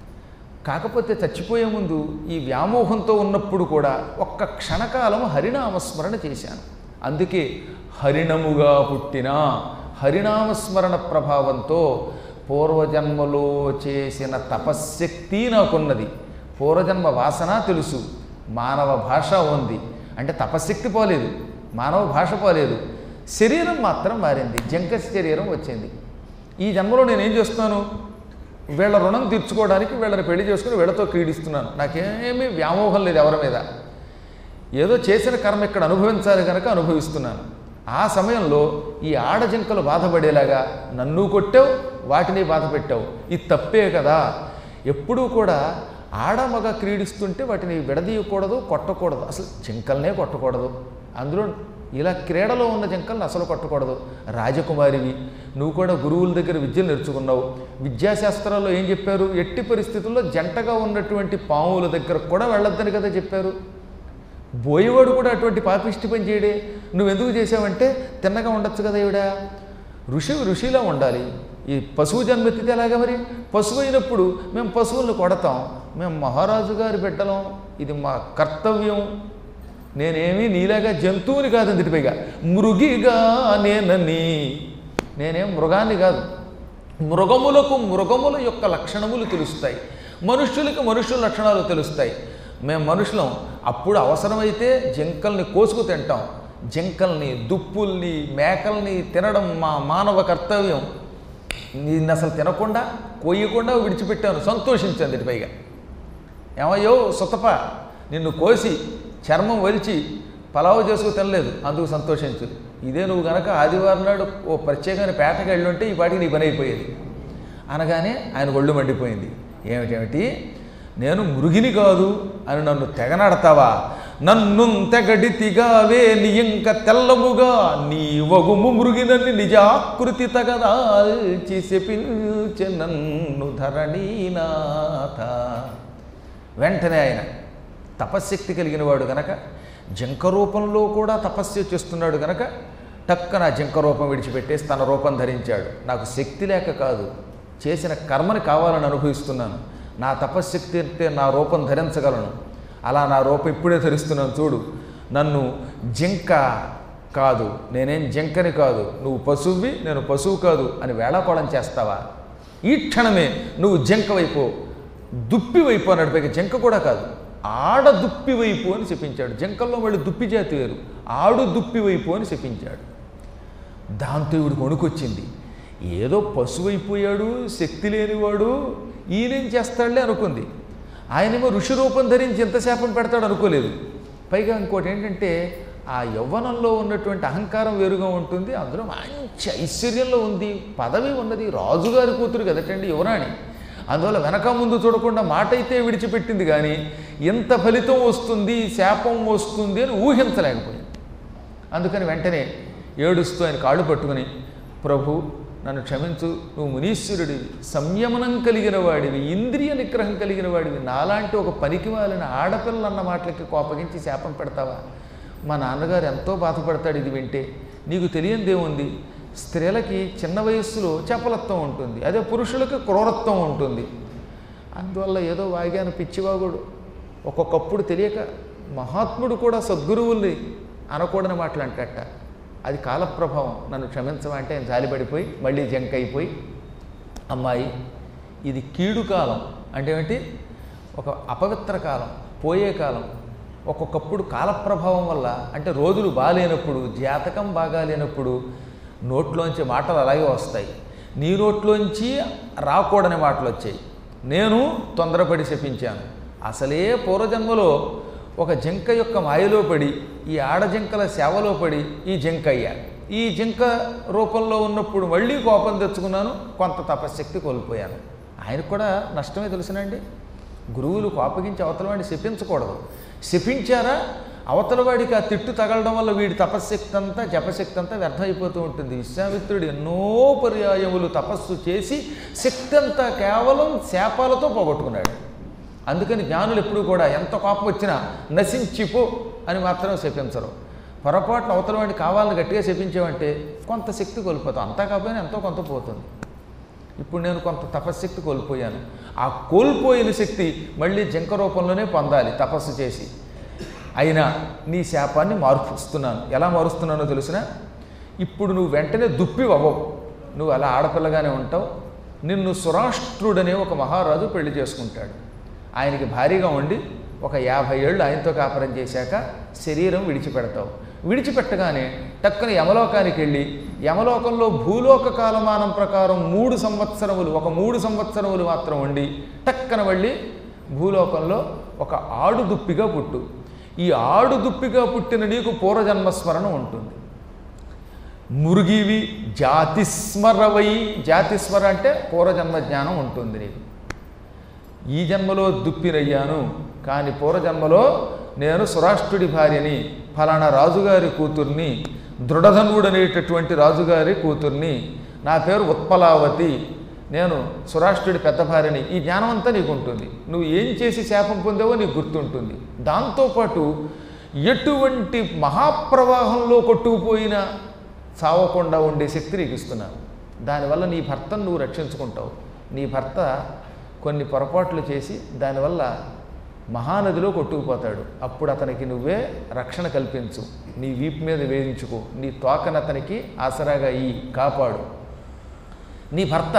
Speaker 1: కాకపోతే చచ్చిపోయే ముందు ఈ వ్యామోహంతో ఉన్నప్పుడు కూడా ఒక్క క్షణకాలం హరినామస్మరణ చేశాను. అందుకే హరిణముగా పుట్టిన హరినామస్మరణ ప్రభావంతో పూర్వజన్మలో చేసిన తపశ్శక్తి నాకున్నది. పూర్వజన్మ వాసన తెలుసు, మానవ భాష ఉంది. అంటే తపశ్శక్తి పోలేదు, మానవ భాష పోలేదు, శరీరం మాత్రం మారింది, జంక శరీరం వచ్చింది. ఈ జన్మలో నేనేం చేస్తున్నాను? వీళ్ళ రుణం తీర్చుకోవడానికి వీళ్ళని పెళ్లి చేసుకుని వీళ్ళతో క్రీడిస్తున్నాను. నాకేమీ వ్యామోహం లేదు ఎవరి మీద. ఏదో చేసిన కర్మ ఇక్కడ అనుభవించాలి కనుక అనుభవిస్తున్నాను. ఆ సమయంలో ఈ ఆడజంకలు బాధపడేలాగా నన్ను కొట్టావు, వాటిని బాధ పెట్టావు, ఇది తప్పే కదా. ఎప్పుడూ కూడా ఆడమగ క్రీడిస్తుంటే వాటిని విడదీయకూడదు, కొట్టకూడదు, అసలు జింకల్నే కొట్టకూడదు. అందులో ఇలా క్రీడలో ఉన్న జింకలను అసలు కొట్టకూడదు. రాజకుమారివి, నువ్వు కూడా గురువుల దగ్గర విద్యలు నేర్చుకున్నావు. విద్యాశాస్త్రాల్లో ఏం చెప్పారు? ఎట్టి పరిస్థితుల్లో జంటగా ఉన్నటువంటి పాముల దగ్గరకు కూడా వెళ్ళొద్దని కదా చెప్పారు. బోయేవాడు కూడా అటువంటి పాపిష్టి పని చేయడే. నువ్వెందుకు చేసావంటే తిన్నగా ఉండొచ్చు కదా ఈవిడ. ఋషిలా ఉండాలి. ఈ పశువు జన్మెత్తితే ఎలాగా మరి? పశువు అయినప్పుడు మేము పశువులను కొడతాం, మేము మహారాజు గారి బిడ్డలం, ఇది మా కర్తవ్యం. నేనేమీ నీలాగా జంతువుని కాదు, అందుటిపైగా మృగిగా నేనేం మృగాన్ని కాదు. మృగములకు మృగముల యొక్క లక్షణములు తెలుస్తాయి, మనుష్యులకు మనుష్యుల లక్షణాలు తెలుస్తాయి. మేము మనుషులం. అప్పుడు అవసరమైతే జింకల్ని కోసుకు తింటాం. జింకల్ని, దుప్పుల్ని, మేకల్ని తినడం మా మానవ కర్తవ్యం. నిన్ను అసలు తినకుండా, కోయకుండా విడిచిపెట్టాను, సంతోషించండి. పైగా ఏమయ్యో సుతప, నిన్ను కోసి చర్మం వలిచి పలావు చేసుకు తినలేదు, అందుకు సంతోషించు. ఇదే నువ్వు కనుక ఆదివారం నాడు ఓ ప్రత్యేకమైన పేటకి వెళ్ళుంటే ఈ పాటికి నీ పని అయిపోయేది. అనగానే ఆయన ఒళ్ళు మండిపోయింది. ఏమిటేమిటి, నేను మృగిని కాదు అని నన్ను తెగనడతావా? నన్ను తెగడితిగావే నీ ఇంక తెల్లముగా నీ వగుము మృగినన్ని నిజాకృతి తగదాల్చి శపించె నన్ను ధరణీనాథ. వెంటనే ఆయన తపశ్శక్తి కలిగిన వాడు గనక, జంక రూపంలో కూడా తపస్సు చేస్తున్నాడు గనక టక్కన జంక రూపం విడిచిపెట్టేసి తన రూపం ధరించాడు. నాకు శక్తి లేక కాదు, చేసిన కర్మని కావాలని అనుభవిస్తున్నాను. నా తపశ్శక్తి అంటే నా రూపం ధరించగలను. అలా నా రూపం ఇప్పుడే ధరిస్తున్నాను చూడు. నన్ను జింక కాదు, నేనేం జింకని కాదు, నువ్వు పశువువి, నేను పశువు కాదు అని వేళాకోళం చేస్తావా? ఈ క్షణమే నువ్వు జింక వైపు, దుప్పి వైపు అన్నాడు. పైగా జింక కూడా కాదు, ఆడ దుప్పి వైపు అని చెప్పించాడు. జింకల్లో మళ్ళీ దుప్పి జాతి వేరు, ఆడు దుప్పి వైపు అని చెప్పించాడు. దాంతో ఇవిడికి వణుకొచ్చింది. ఏదో పశువు అయిపోయాడు, శక్తి లేనివాడు, ఈయనేం చేస్తాడులే అనుకుంది. ఆయనేమో ఋషి రూపం ధరించి ఎంత శాపం పెడతాడు అనుకోలేదు. పైగా ఇంకోటి ఏంటంటే ఆ యవ్వనంలో ఉన్నటువంటి అహంకారం వేరుగా ఉంటుంది, అందులో మంచి ఐశ్వర్యంలో ఉంది, పదవి ఉన్నది, రాజుగారి కూతురు కదటండి యువరాణి. అందువల్ల వెనక ముందు చూడకుండా మాట అయితే విడిచిపెట్టింది, కానీ ఎంత ఫలితం వస్తుంది, శాపం వస్తుంది అని ఊహించలేకపోయింది. అందుకని వెంటనే ఏడుస్తూ ఆయన కాళ్ళు పట్టుకుని, ప్రభు నన్ను క్షమించు, నువ్వు మునీశ్వరుడివి, సంయమనం కలిగిన వాడివి, ఇంద్రియ నిగ్రహం కలిగిన వాడివి, నాలాంటి ఒక పనికిమాలిన ఆడపిల్ల అన్న మాటలకి కోపగించి శాపం పెడతావా? మా నాన్నగారు ఎంతో బాధపడతాడు ఇది వింటే. నీకు తెలియందేముంది, స్త్రీలకి చిన్న వయస్సులో చపలత్వం ఉంటుంది, అదే పురుషులకి క్రూరత్వం ఉంటుంది. అందువల్ల ఏదో వాగాను పిచ్చివాగుడు. ఒక్కొక్కప్పుడు తెలియక మహాత్ముడు కూడా సద్గురువుల్ని అనకూడని మాటలు అంటట. అది కాలప్రభావం, నన్ను క్షమించమంటే ఆయన జాలిపడిపోయి మళ్ళీ జంక్ అయిపోయి, అమ్మాయి ఇది కీడు కాలం అంటే ఏమిటి, ఒక అపవిత్ర కాలం, పోయే కాలం. ఒక్కొక్కప్పుడు కాలప్రభావం వల్ల, అంటే రోజులు బాగాలేనప్పుడు, జాతకం బాగాలేనప్పుడు నోట్లోంచి మాటలు అలాగే వస్తాయి. నీ నోట్లోంచి రాకూడని మాటలు వచ్చాయి. నేను తొందరపడి శపించాను. అసలే పూర్వజన్మలో ఒక జింక యొక్క మాయలో పడి, ఈ ఆడజింకల సేవలో పడి ఈ జింక అయ్యా. ఈ జింక రూపంలో ఉన్నప్పుడు మళ్ళీ కోపం తెచ్చుకున్నాను, కొంత తపశ్శక్తి కోల్పోయాను. ఆయనకు కూడా నష్టమే తెలుసునండి. గురువులు కోపగించి అవతలవాడిని శపించకూడదు. శపించారా అవతలవాడికి ఆ తిట్టు తగలడం వల్ల వీడి తపశ్శక్తి అంతా, జపశక్తి అంతా వ్యర్థమైపోతూ ఉంటుంది. విశ్వామిత్రుడు ఎన్నో పర్యాయములు తపస్సు చేసి శక్తి అంతా కేవలం శాపాలతో పోగొట్టుకున్నాడు. అందుకని జ్ఞానులు ఎప్పుడూ కూడా ఎంత కోపం వచ్చినా నశించిపో అని మాత్రం శపించరు. పొరపాటున అవతలవాడిని కావాలని గట్టిగా శపించామంటే కొంత శక్తి కోల్పోతాం, అంతా కాకపోయినా ఎంతో కొంత పోతుంది. ఇప్పుడు నేను కొంత తపశ్శక్తి కోల్పోయాను. ఆ కోల్పోయిన శక్తి మళ్ళీ జింక రూపంలోనే పొందాలి తపస్సు చేసి. అయినా నీ శాపాన్ని మారుస్తున్నాను. ఎలా మారుస్తున్నానో తెలిసినా, ఇప్పుడు నువ్వు వెంటనే దుప్పి అవ్వవు, నువ్వు అలా ఆడపిల్లగానే ఉంటావు. నిన్ను సురాష్ట్రుడనే ఒక మహారాజు పెళ్లి చేసుకుంటాడు. ఆయనకి భారీగా ఉండి ఒక 50 ఏళ్ళు ఆయనతో కాపురం చేశాక శరీరం విడిచిపెడతావు. విడిచిపెట్టగానే టక్కున యమలోకానికి వెళ్ళి, యమలోకంలో భూలోక కాలమానం ప్రకారం 3 సంవత్సరములు, ఒక 3 సంవత్సరములు మాత్రం ఉండి టక్కన వెళ్ళి భూలోకంలో ఒక ఆడు దుప్పిగా పుట్టు. ఈ ఆడు దుప్పిగా పుట్టిన నీకు పూర్వజన్మస్మరణ ఉంటుంది. మురుగివి జాతిస్మరవై, జాతిస్మర అంటే పూర్వజన్మ జ్ఞానం ఉంటుంది నీకు. ఈ జన్మలో దుప్పినయ్యాను, కానీ పూర్వజన్మలో నేను సురాష్ట్రుడి భార్యని, ఫలానా రాజుగారి కూతుర్ని, దృఢధనుడు అనేటటువంటి రాజుగారి కూతుర్ని, నా పేరు ఉత్పలావతి, నేను సురాష్ట్రుడి పెద్ద భార్యని. ఈ జ్ఞానం అంతా నీకు ఉంటుంది. నువ్వు ఏం చేసి శాపం పొందావో నీకు గుర్తుంటుంది. దాంతోపాటు ఎటువంటి మహాప్రవాహంలో కొట్టుకుపోయిన చావకుండా ఉండే శక్తి నీకు ఇస్తున్నాను. దానివల్ల నీ భర్తను నువ్వు రక్షించుకుంటావు. నీ భర్త కొన్ని పొరపాట్లు చేసి దానివల్ల మహానదిలో కొట్టుకుపోతాడు. అప్పుడు అతనికి నువ్వే రక్షణ కల్పించు. నీ వీపు మీద వేయించుకో, నీ తోకను అతనికి ఆసరాగా ఇయ్యి, కాపాడు. నీ భర్త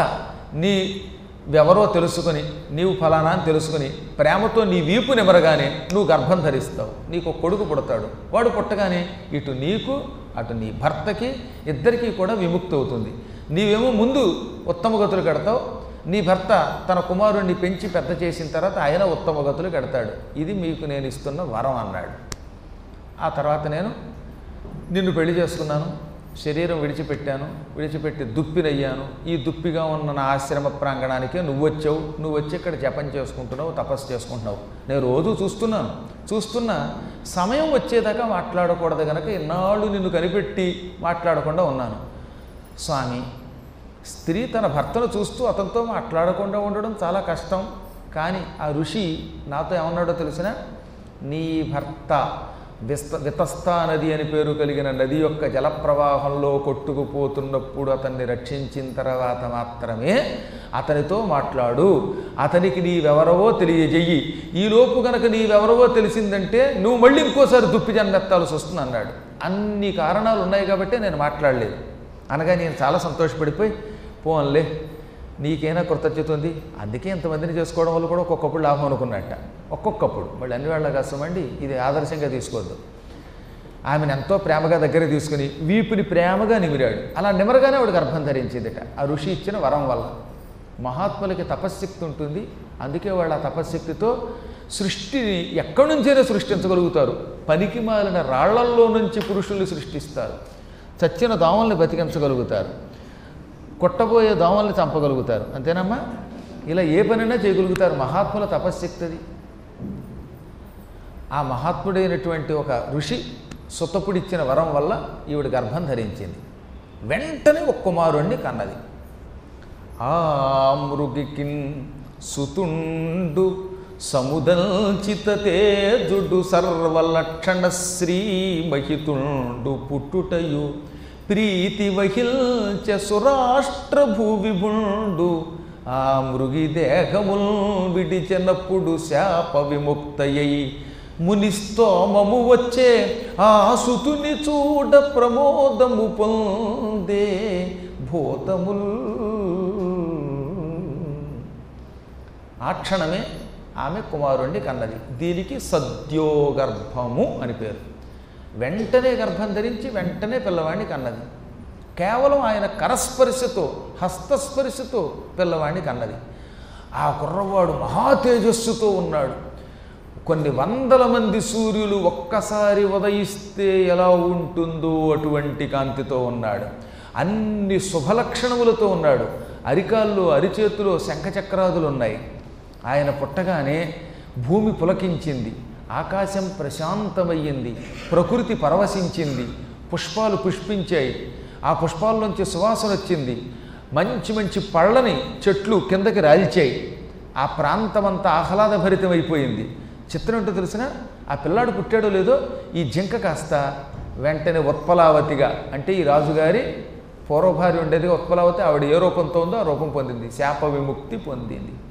Speaker 1: నీవెవరో తెలుసుకొని, నీవు ఫలానా అని తెలుసుకొని ప్రేమతో నీ వీపు నిమరగానే నువ్వు గర్భం ధరిస్తావు. నీకు ఒక కొడుకు పుడతాడు. వాడు పుట్టగానే ఇటు నీకు అటు నీ భర్తకి ఇద్దరికీ కూడా విముక్తి అవుతుంది. నీవేమో ముందు ఉత్తమ గతులు కడతావు, నీ భర్త తన కుమారుణ్ణి పెంచి పెద్ద చేసిన తర్వాత ఆయన ఉత్తమ గతులు కడతాడు. ఇది మీకు నేను ఇస్తున్న వరం అన్నాడు. ఆ తర్వాత నేను నిన్ను పెళ్లి చేసుకున్నాను, శరీరం విడిచిపెట్టాను, విడిచిపెట్టి దుప్పినయ్యాను. ఈ దుప్పిగా ఉన్న నా ఆశ్రమ ప్రాంగణానికే నువ్వు వచ్చావు. నువ్వు వచ్చి ఇక్కడ జపం చేసుకుంటున్నావు, తపస్సు చేసుకుంటున్నావు. నేను రోజు చూస్తున్నా సమయం వచ్చేదాకా మాట్లాడకూడదు కనుక ఇన్నాళ్ళు నిన్ను కనిపెట్టి మాట్లాడకుండా ఉన్నాను. స్వామి, స్త్రీ తన భర్తను చూస్తూ అతనితో మాట్లాడకుండా ఉండడం చాలా కష్టం. కానీ ఆ ఋషి నాతో ఏమన్నాడో తెలిసిన, నీ భర్త వితస్తా నది అని పేరు కలిగిన నది యొక్క జలప్రవాహంలో కొట్టుకుపోతున్నప్పుడు అతన్ని రక్షించిన తర్వాత మాత్రమే అతనితో మాట్లాడు. అతనికి నీవెవరవో తెలియజెయ్యి. ఈలోపు కనుక నీవెవరవో తెలిసిందంటే నువ్వు మళ్ళీ ఇంకోసారి దుప్పి జన్మెత్తాల్సి వస్తుంది అన్నాడు. అన్ని కారణాలు ఉన్నాయి కాబట్టి నేను మాట్లాడలేదు. అనగా నేను చాలా సంతోషపడిపోయి, పోన్లే నీకైనా కృతజ్ఞత ఉంది, అందుకే ఇంతమందిని చేసుకోవడం వల్ల కూడా ఒక్కొక్కప్పుడు లాభం అనుకున్నట్ట. ఒక్కొక్కప్పుడు మళ్ళీ అన్ని వాళ్ళ కష్టమండి, ఇది ఆదర్శంగా తీసుకోవద్దు. ఆమెను ఎంతో ప్రేమగా దగ్గర తీసుకుని వీపుని ప్రేమగా నిమిరాడు. అలా నిమరగానే ఆవిడ గర్భం ధరించిందిట. ఆ ఋషి ఇచ్చిన వరం వల్ల. మహాత్ములకి తపశ్శక్తి ఉంటుంది, అందుకే వాళ్ళు ఆ తపశ్శక్తితో సృష్టిని ఎక్కడి నుంచైనా సృష్టించగలుగుతారు. పనికి మాలిన రాళ్లల్లో నుంచి పురుషుల్ని సృష్టిస్తారు. చచ్చిన దోమల్ని బతికించగలుగుతారు. కొట్టబోయే దోమల్ని చంపగలుగుతారు. అంతేనమ్మా? ఇలా ఏ పనైనా చేయగలుగుతారు. మహాత్ముల తపశ్శక్తి అది. ఆ మహాత్ముడైనటువంటి ఒక ఋషి సుతపుడిచ్చిన వరం వల్ల ఈవిడ గర్భం ధరించింది. వెంటనే ఒక కుమారుణ్ణి కన్నది. ఆ మృగికిన్ సుతుండు సముదల్చిత తేజుడు సర్వలక్షణ శ్రీ మహితుండు పుట్టుటయు ప్రీతి వహిల్చ సురాష్ట్ర భూవిభుండు ఆ మృగి దేహముల్ విడిచెనప్పుడు శాప విముక్తయై మునిస్తోమము వచ్చే ఆ సుతుని చూడ ప్రమోదము పొందే భూతముల్. ఆ క్షణమే ఆమె కుమారుణ్ణి కన్నది. దీనికి సద్యోగర్భము అని పేరు. వెంటనే గర్భం ధరించి వెంటనే పిల్లవాడిని కన్నది. కేవలం ఆయన కరస్పర్శతో హస్తస్పర్శతో పిల్లవాడిని కన్నది. ఆ కుర్రవాడు మహా తేజస్సుతో ఉన్నాడు. కొన్ని వందల మంది సూర్యులు ఒక్కసారి ఉదయిస్తే ఎలా ఉంటుందో అటువంటి కాంతితో ఉన్నాడు. అన్ని శుభలక్షణములతో ఉన్నాడు. అరికాల్లో అరిచేతులో శంఖచక్రాదులు ఉన్నాయి. ఆయన పుట్టగానే భూమి పులకించింది, ఆకాశం ప్రశాంతమయ్యింది, ప్రకృతి పరవశించింది, పుష్పాలు పుష్పించాయి. ఆ పుష్పాల్లోంచి సువాసన వచ్చింది. మంచి మంచి పళ్ళని చెట్లు కిందకి రాల్చాయి. ఆ ప్రాంతమంతా ఆహ్లాదభరితమైపోయింది. చిత్రం ఏంటో తెలిసిన, ఆ పిల్లాడు పుట్టాడో లేదో ఈ జింక కాస్త వెంటనే ఉత్పలావతిగా, అంటే ఈ రాజుగారి పూర్వభార్య ఉండేది ఉత్పలావతి, ఆవిడ ఏ రూపంతో ఉందో ఆ రూపం పొందింది, శాప విముక్తి పొందింది.